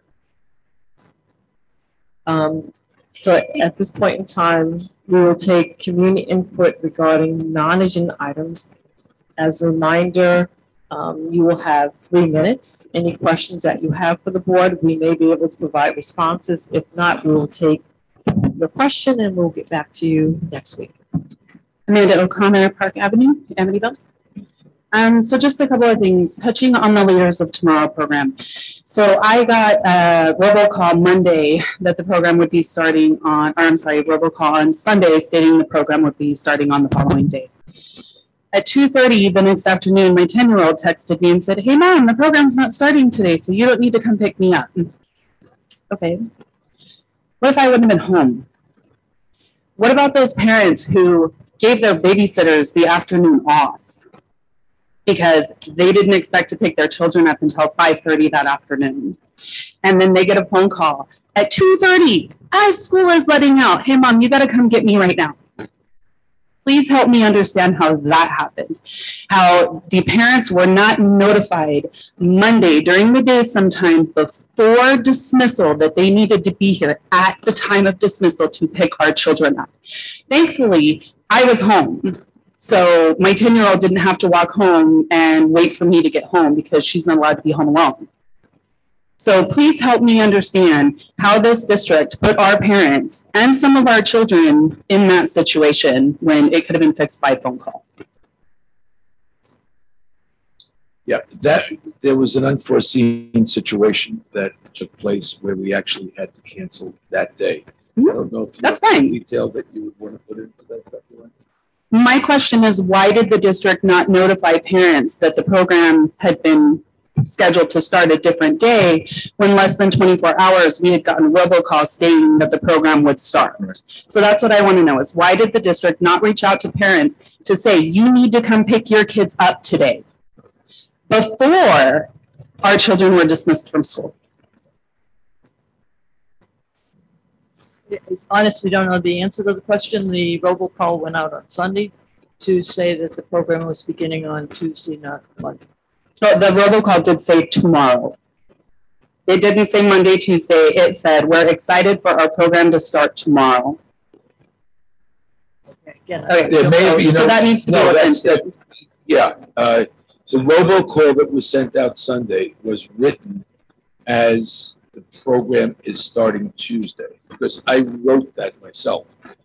So at this point in time, we will take community input regarding non-agenda items. As a reminder, you will have 3 minutes. Any questions that you have for the board, we may be able to provide responses. If not, we will take your question and we'll get back to you next week. Amanda O'Connor, Park Avenue, Amityville. So just a couple of things, touching on the Leaders of Tomorrow program. So I got a robocall Monday that the program would be starting on, or I'm sorry, robocall on Sunday stating the program would be starting on the following day. At 2:30 the next afternoon, my 10-year-old texted me and said, "Hey mom, the program's not starting today, so you don't need to come pick me up." Okay. What if I wouldn't have been home? What about those parents who gave their babysitters the afternoon off because they didn't expect to pick their children up until 5:30 that afternoon? And then they get a phone call at 2:30 as school is letting out. "Hey mom, you gotta come get me right now." Please help me understand how that happened. How the parents were not notified Monday during the day sometime before dismissal that they needed to be here at the time of dismissal to pick our children up. Thankfully, I was home. So my 10-year-old didn't have to walk home and wait for me to get home because she's not allowed to be home alone. So please help me understand how this district put our parents and some of our children in that situation when it could have been fixed by phone call. Yeah, there was an unforeseen situation that took place where we actually had to cancel that day. I don't know if you That's have fine. detail that you would want to put into that document. My question is, why did the district not notify parents that the program had been scheduled to start a different day when less than 24 hours we had gotten a robocall stating that the program would start? So that's what I want to know is, why did the district not reach out to parents to say, you need to come pick your kids up today before our children were dismissed from school? Honestly, don't know the answer to the question. The robocall went out on Sunday to say that the program was beginning on Tuesday, not Monday. So the robocall did say tomorrow. It didn't say Monday, Tuesday. It said, we're excited for our program to start tomorrow. Again, There may be, so that needs to be looked into. Yeah, the robocall that was sent out Sunday was written as the program is starting Tuesday, because I wrote that myself.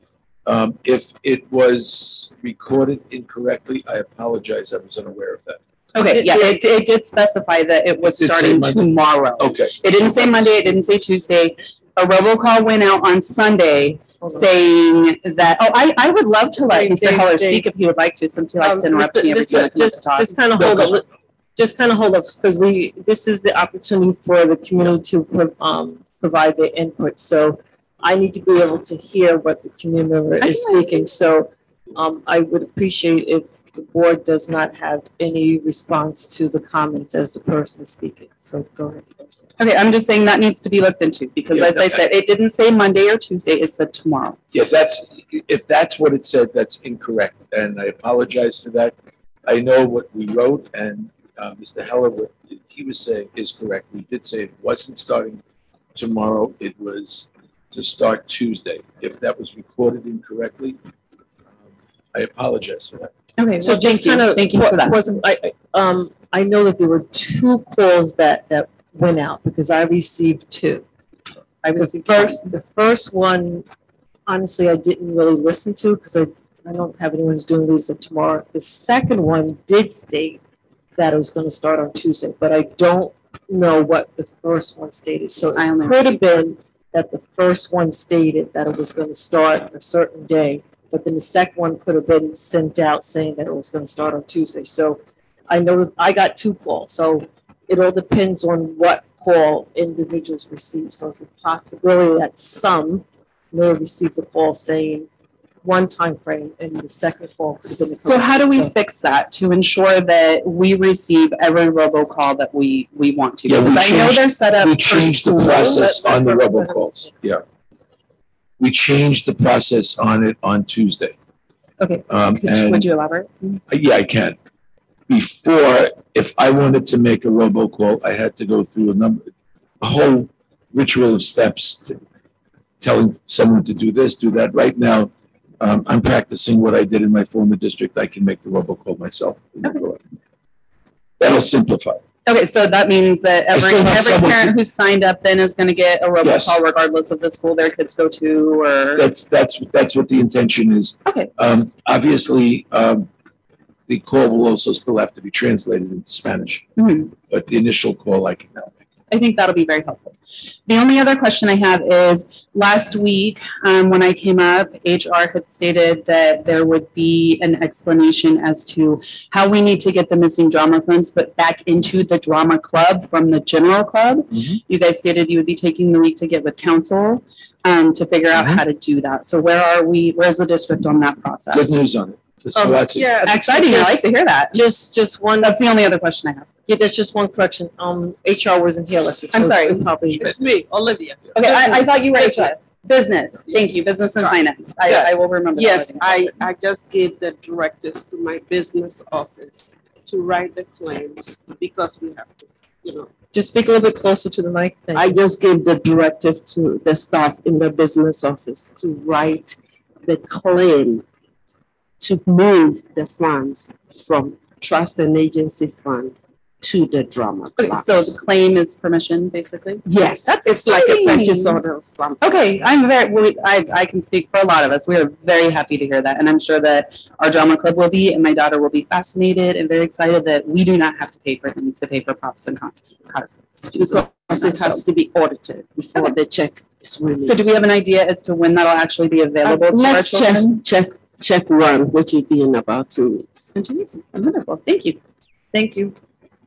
If it was recorded incorrectly, I apologize, I was unaware of that. Okay, yeah, it did specify that it was It did say starting Monday? tomorrow. Okay. It didn't say Monday, it didn't say Tuesday. A robocall went out on Sunday saying that, I would love to let Mr. Heller speak if he would like to, since he likes to interrupt me every time I come up to talk. Just kind of hold up, because this is the opportunity for the community to provide their input. So I need to be able to hear what the community member is speaking. So I would appreciate if the board does not have any response to the comments as the person speaking. So go ahead. Okay, I'm just saying that needs to be looked into, because as I said, it didn't say Monday or Tuesday, it said tomorrow. Yeah, if that's what it said, that's incorrect, and I apologize for that. I know what we wrote, and Mr. Heller, what he was saying is correct. We did say it wasn't starting tomorrow, it was to start Tuesday. If that was recorded incorrectly, I apologize for that. Okay, So well, just kind of, thank you for that. I know that there were 2 calls that went out, because I received 2. The first one, honestly, I didn't really listen to, because I don't have anyone who's doing Leaders of Tomorrow. The second one did state that it was going to start on Tuesday, but I don't know what the first one stated. So it could have been that the first one stated that it was going to start a certain day, but then the second one could have been sent out saying that it was going to start on Tuesday. So I know I got 2 calls. So it all depends on what call individuals receive. So it's a possibility that some may have received a call saying one time frame, and the second call. So how do we fix that to ensure that we receive every robocall that we want to? Yeah, Because I know they're set up. We for changed the school. process on the robocalls, yeah. We changed the process on it on Tuesday. Okay, and- would you elaborate? Yeah, I can. Before, if I wanted to make a robocall, I had to go through a whole ritual of steps, telling someone to do this, do that. Right now, I'm practicing what I did in my former district. I can make the robocall myself. That'll simplify. Okay, so that means that I still have every someone parent who's signed up then is going to get a robocall Yes. regardless of the school their kids go to, or? That's what the intention is. Okay. Obviously, the call will also still have to be translated into Spanish. Mhm. But the initial call I can now make. I think that'll be very helpful. The only other question I have is, last week, when I came up, HR had stated that there would be an explanation as to how we need to get the missing drama funds put back into the drama club from the general club. You guys stated you would be taking the week to get with council to figure out how to do that. So where are we, where's the district on that process? Good news on it. Yeah, Exciting, I like to hear that. Just one. That's the only other question I have. Yeah, there's just one correction. HR wasn't here last week. I'm so sorry. it's probably- It's me, Olivia. Okay, I thought you were Business. HR. Business, thank you, business and finance. I will remember. that. Yes, I just gave the directives to my business office to write the claims because we have to, Just speak a little bit closer to the mic. Thank I you. just gave the directive to the staff in the business office to write the claim to move the funds from trust and agency fund to the drama Okay, class. so the claim is permission, basically? Yes, That's it's like a purchase exciting. order from. Okay, I can speak for a lot of us. We are very happy to hear that. And I'm sure that our drama club will be, and my daughter will be fascinated and very excited that we do not have to pay for things to pay for props and cars. Because it has to be audited before the check is released. So do we have an idea as to when that'll actually be available to our Let's children? just check one, which will be in about 2 weeks. Wonderful, thank you. Thank you.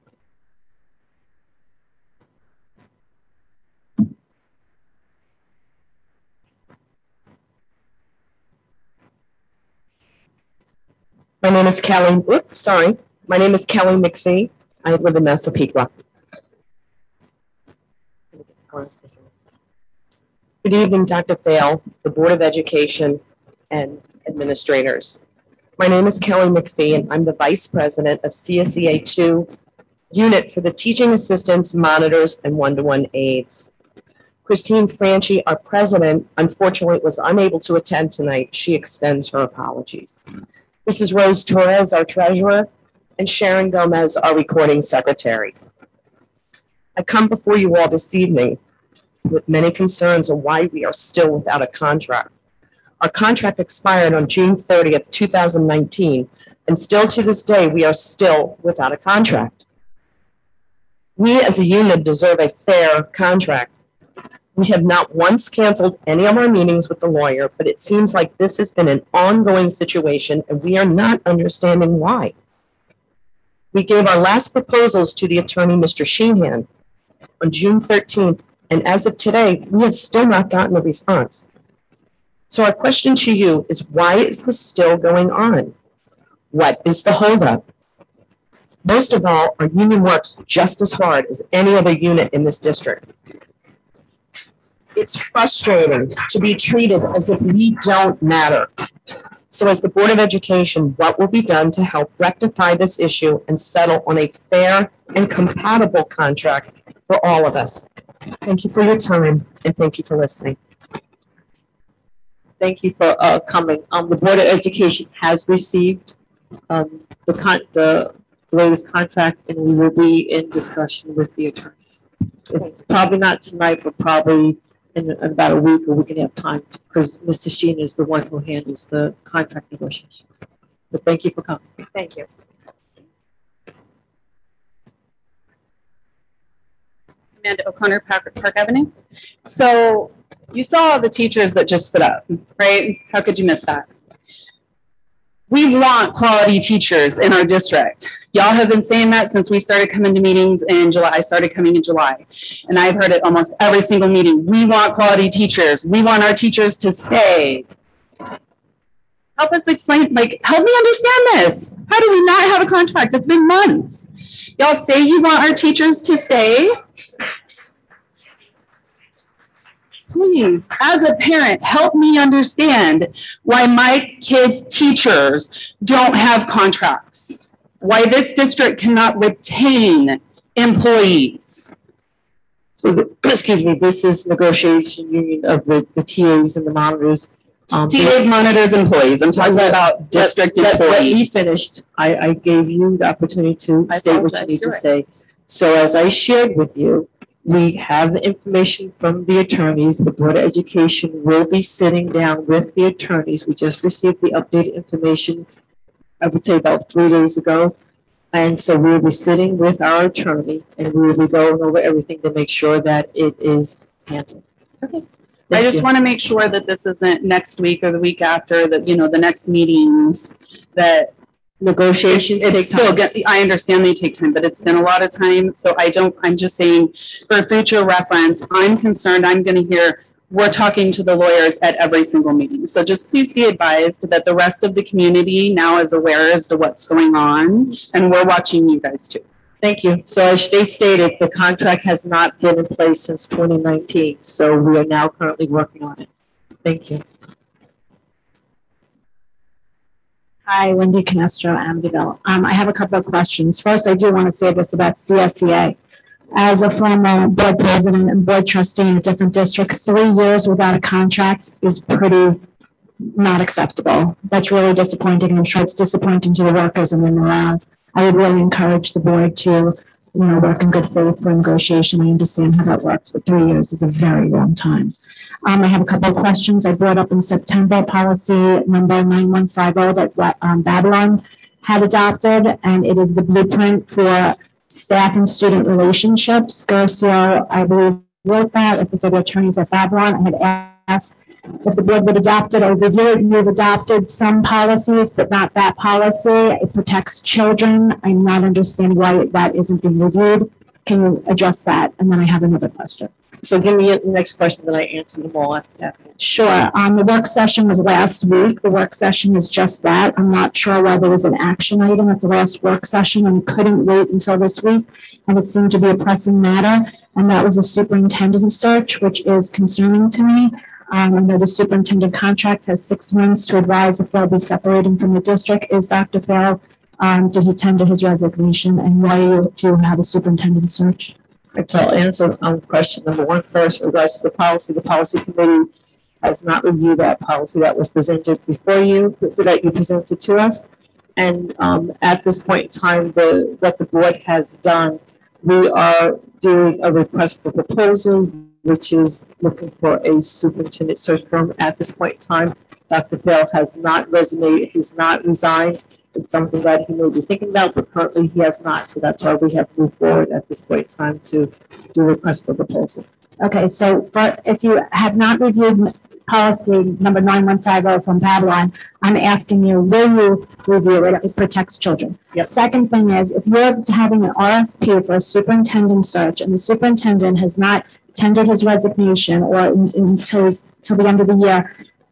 My name is Kelly, my name is Kelly McPhee. I live in Massapequa. Good evening, Dr. Fail, the Board of Education, and administrators. My name is Kelly McPhee, and I'm the Vice President of CSEA 2 Unit for the Teaching Assistants, Monitors, and One-to-One Aides. Christine Franchi, our president, unfortunately was unable to attend tonight. She extends her apologies. This is Rose Torres, our treasurer, and Sharon Gomez, our recording secretary. I come before you all this evening with many concerns on why we are still without a contract. Our contract expired on June 30th, 2019, and still to this day, we are still without a contract. We as a unit deserve a fair contract. We have not once canceled any of our meetings with the lawyer, but it seems like this has been an ongoing situation and we are not understanding why. We gave our last proposals to the attorney, Mr. Sheehan, on June 13th, and as of today, we have still not gotten a response. So our question to you is, why is this still going on? What is the holdup? Most of all, our union works just as hard as any other unit in this district. It's frustrating to be treated as if we don't matter. So as the Board of Education, what will be done to help rectify this issue and settle on a fair and compatible contract for all of us? Thank you for your time and thank you for listening. Thank you for coming. The Board of Education has received the latest contract, and we will be in discussion with the attorneys. Probably not tonight, but probably in about a week, or we can have time, because Mr. Sheen is the one who handles the contract negotiations. But thank you for coming. Thank you. Amanda O'Connor, Park Avenue. So you saw the teachers that just stood up, right? How could you miss that? We want quality teachers in our district. Y'all have been saying that since we started coming to meetings in July. I started coming in July, and I've heard it almost every single meeting. We want quality teachers. We want our teachers to stay. Help us explain, help me understand this. How do we not have a contract? It's been months. Y'all say you want our teachers to stay. Please, as a parent, help me understand why my kids' teachers don't have contracts, why this district cannot retain employees. So, excuse me, this is negotiation union of the TAs and the monitors. TAs, monitors, employees. I'm talking about district Let employees. me finished. I gave you the opportunity to state what you need to say. So as I shared with you, we have the information from the attorneys. The Board of Education will be sitting down with the attorneys. We just received the updated information I would say about 3 days ago. And so we'll be sitting with our attorney and we will be going over everything to make sure that it is handled. Okay. I just want to make sure that this isn't next week or the week after, that, the next meetings, that negotiations it's take still time. I understand they take time, but it's been a lot of time. So I'm just saying for future reference, I'm concerned, I'm going to hear, we're talking to the lawyers at every single meeting. So just please be advised that the rest of the community now is aware as to what's going on, and we're watching you guys too. Thank you. So as they stated, the contract has not been in place since 2019. So we are now currently working on it. Thank you. Hi, Wendy Canestro, Amityville. I have a couple of questions. First, I do want to say this about CSEA. As a former board president and board trustee in a different district, 3 years without a contract is pretty not acceptable. That's really disappointing. I'm sure it's disappointing to the workers and the morale. I would really encourage the board to, work in good faith for negotiation. I understand how that works, but 3 years is a very long time. I have a couple of questions I brought up in September, policy number 9150 that Babylon had adopted, and it is the blueprint for staff and student relationships. Gercio, I believe, wrote that. I think the attorneys at Babylon. I had asked if the board would adopt it or review it. You've adopted some policies, but not that policy. It protects children. I'm not understanding why that isn't being reviewed. Can you address that? And then I have another question. So give me the next question that I answer them all after that. Sure. The work session was last week. The work session is just that. I'm not sure why there was an action item at the last work session and couldn't wait until this week. And it seemed to be a pressing matter. And that was a superintendent search, which is concerning to me. I know the superintendent contract has 6 months to advise if they'll be separating from the district. Is Dr. Farrell, did he tender his resignation? And why do you have a superintendent search? So I'll answer question number 1 first. In regards to the policy committee has not reviewed that policy that was presented before you, that you presented to us. And at this point in time, what the board has done, we are doing a request for proposal, which is looking for a superintendent search firm. At this point in time, Dr. Bell has not resignated, he's not resigned. It's something that he may be thinking about, but currently he has not. So that's why we have moved forward at this point in time to do a request for proposal. Okay, so if you have not reviewed policy number 9150 from Babylon, I'm asking you, will you review it? It protects children. Yep. Second thing is, if you're having an RFP for a superintendent search and the superintendent has not tendered his resignation or until the end of the year,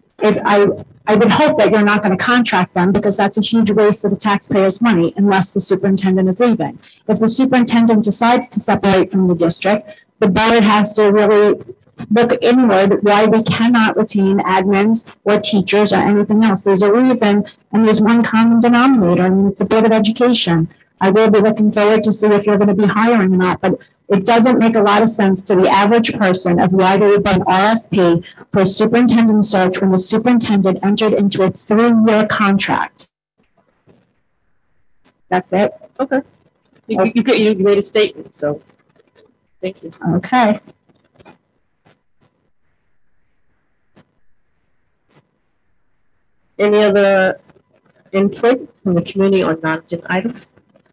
I would hope that you're not going to contract them, because that's a huge waste of the taxpayers' money unless the superintendent is leaving. If the superintendent decides to separate from the district, the board has to really look inward why we cannot retain admins or teachers or anything else. There's a reason, and there's one common denominator, and it's the Board of Education. I will be looking forward to see if you're going to be hiring or not, but it doesn't make a lot of sense to the average person of why there would be an RFP for a superintendent search when the superintendent entered into a 3-year contract. That's it. Okay. You made a statement, so thank you. Okay. Any other input from the community on non-agenda items?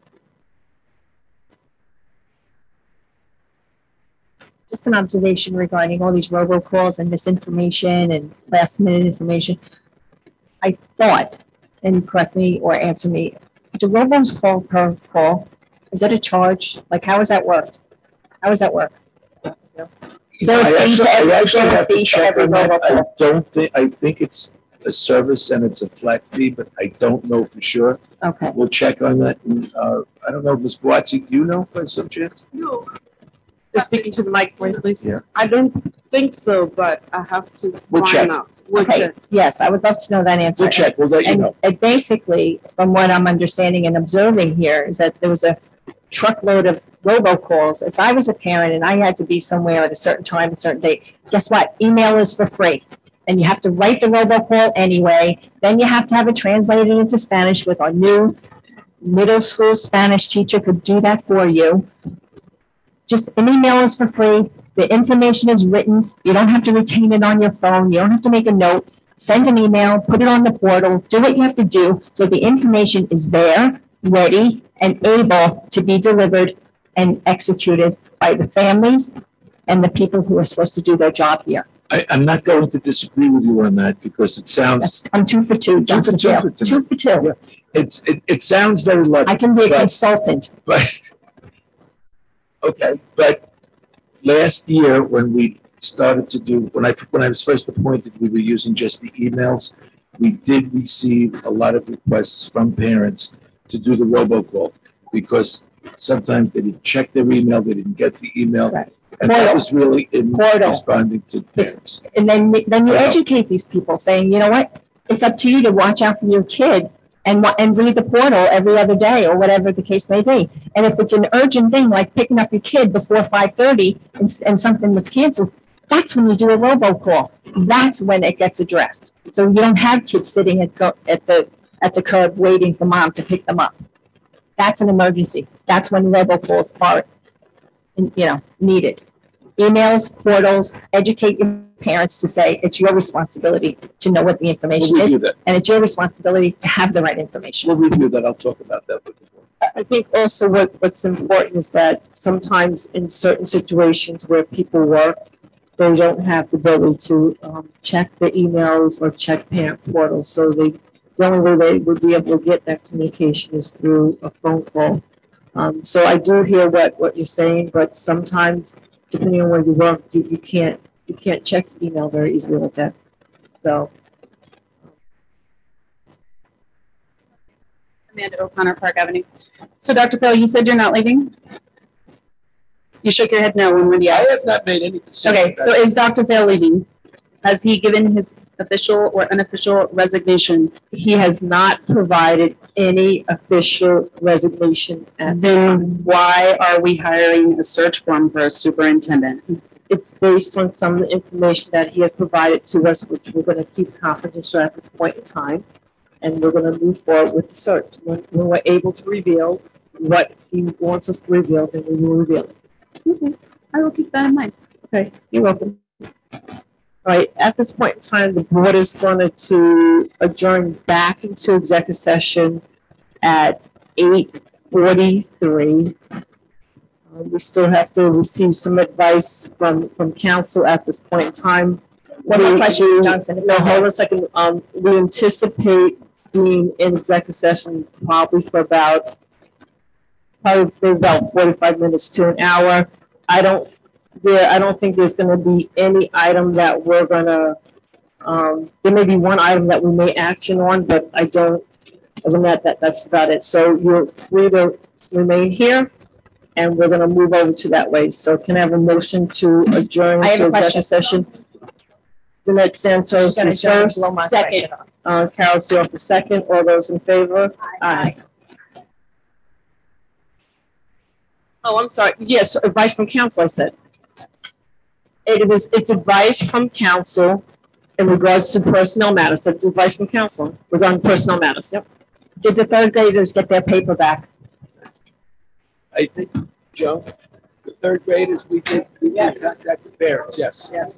Just an observation regarding all these robocalls and misinformation and last minute information. I thought, and correct me or answer me, do robos call per call? Is that a charge? Like, how has that worked? How does that work? Is there a fee for every robocall? I think it's a service and it's a flat fee, but I don't know for sure. Okay. We'll check on that. And, I don't know, Ms. Buatsi, do you know by some chance? No, Just speaking to the mic, please. Yeah. I don't think so, but I have to We'll check. find out. We'll Okay, check. yes, I would love to know that answer. We'll check, we'll let you know. And basically, from what I'm understanding and observing here, is that there was a truckload of robocalls. If I was a parent and I had to be somewhere at a certain time, a certain date, guess what? Email is for free. And you have to write the robocall anyway. Then you have to have it translated into Spanish with our new middle school Spanish teacher could do that for you. Just an email is for free. The information is written. You don't have to retain it on your phone. You don't have to make a note. send an email, put it on the portal, do what you have to do, so the information is there, ready, and able to be delivered and executed by the families and the people who are supposed to do their job here. I'm not going to disagree with you on that because it sounds. I'm 2 for 2, Two for Dr. two Fail. for tonight. 2 for 2. It sounds very lucky. I can be a but- consultant. But, okay, but last year when we started to do, when I was first appointed, we were using just the emails. We did receive a lot of requests from parents to do the robocall because sometimes they didn't check their email, they didn't get the email. Right. And that Portal. was really in Portal. responding to parents. And then you I know. educate these people saying, you know what? It's up to you to watch out for your kid and read the portal every other day or whatever the case may be. And if it's an urgent thing, like picking up your kid before 5:30 and something was canceled, that's when you do a robocall. That's when it gets addressed. So you don't have kids sitting at the curb waiting for mom to pick them up. That's an emergency. That's when robocalls are, needed. Emails, portals, educate your parents to say it's your responsibility to know what the information We'll is. review that. And it's your responsibility to have the right information. We'll review that. I'll talk about that with the board. I think also what's important is that sometimes in certain situations where people work, they don't have the ability to check their emails or check parent portals. So the only way they would be able to get that communication is through a phone call. So I do hear what you're saying, but sometimes depending on where you work, you can't check your email very easily like that. So. Amanda O'Connor, Park Avenue. So Dr. Phil, you said you're not leaving? You shook your head no when we I have yes. not made any decision. Okay, so is Dr. Phil leaving? Has he given his official or unofficial resignation? He has not provided any official resignation. Then why are we hiring a search firm for a superintendent? It's based on some of the information that he has provided to us, which we're going to keep confidential at this point in time. And we're going to move forward with the search. When we're able to reveal what he wants us to reveal, then we will reveal it. Okay, I will keep that in mind. Okay, you're welcome. All right, at this point in time, the board is going to adjourn back into executive session at 8:43. We still have to receive some advice from council at this point in time. One more question, Ms. Johnson. No, hold on a second. We anticipate being in executive session probably for about 45 minutes to an hour. I don't think there's gonna be any item that we're gonna, there may be one item that we may action on, but I don't, other than that's about it. So you're free to remain here, and we're gonna move over to that way. So can I have a motion to adjourn I have to a question. executive session? Danette Santos Gonna is adjourn, first. blow my Second. question Carol Seal for second. All those in favor? Aye. Oh, I'm sorry. Yes, advice from council, I said. It's advice from council in regards to personnel matters. That's advice from council regarding personnel matters. Yep. Did the third graders get their paper back? I think, Joe, the third graders, we did contact the parents, yes. Yes.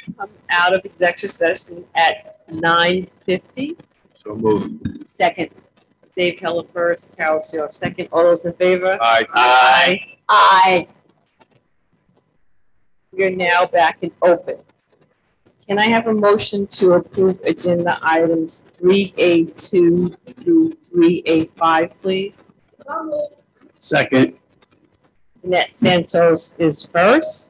come out of executive session at 9:50. So moved. Second. Dave Keller first, Carol Sue second. All those in favor? Aye. Aye. Aye. We're now back in open. Can I have a motion to approve agenda items 3A2 through 3A5, please? Second. Jeanette Santos is first.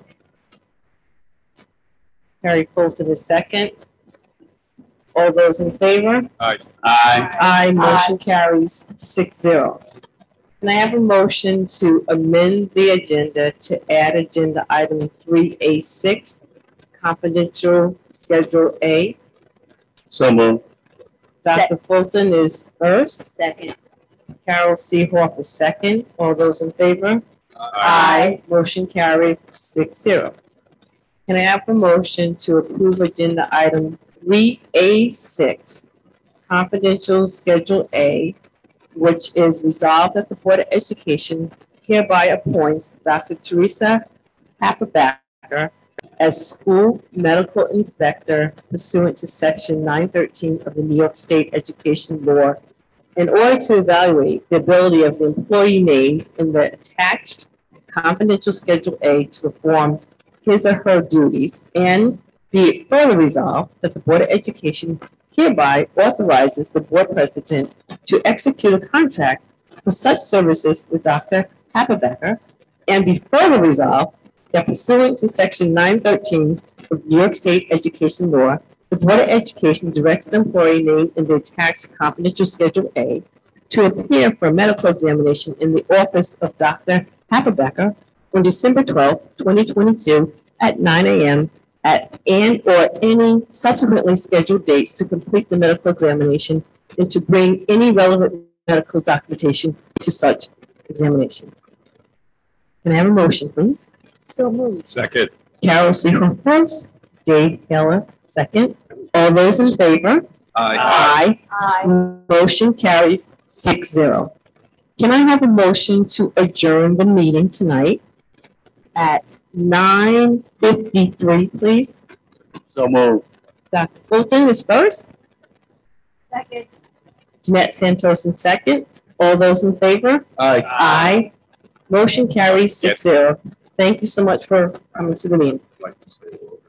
Terry Fulton is second. All those in favor? Aye. Aye. Aye, motion carries 6-0. Can I have a motion to amend the agenda to add agenda item 3A6, confidential Schedule A? So moved. Dr. Fulton is first. Second. Carol Seehoff is second. All those in favor? Aye. Motion carries 6-0. Can I have a motion to approve agenda item 3A6, confidential Schedule A, which is resolved that the Board of Education hereby appoints Dr. Teresa Happebacker as school medical inspector pursuant to Section 913 of the New York State Education Law in order to evaluate the ability of the employee named in the attached confidential Schedule A to perform his or her duties, and be it further resolved that the Board of Education hereby authorizes the board president to execute a contract for such services with Dr. Happebacker, and be further resolved that pursuant to Section 913 of New York State Education Law, the Board of Education directs the employee named in the attached confidential Schedule A to appear for a medical examination in the office of Dr. Happebacker on December 12th, 2022 at 9 a.m. or any subsequently scheduled dates to complete the medical examination and to bring any relevant medical documentation to such examination. Can I have a motion, please? So moved. Second. Carol Seehoff first, Dave Keller second. All those in favor? Aye. Aye. Motion carries 6-0. Can I have a motion to adjourn the meeting tonight at 9:53, please? So moved. Dr. Fulton is first. Second. Jeanette Santos in second. All those in favor? Aye. Aye. Motion carries 6-0. Thank you so much for coming to the meeting. Like to say a little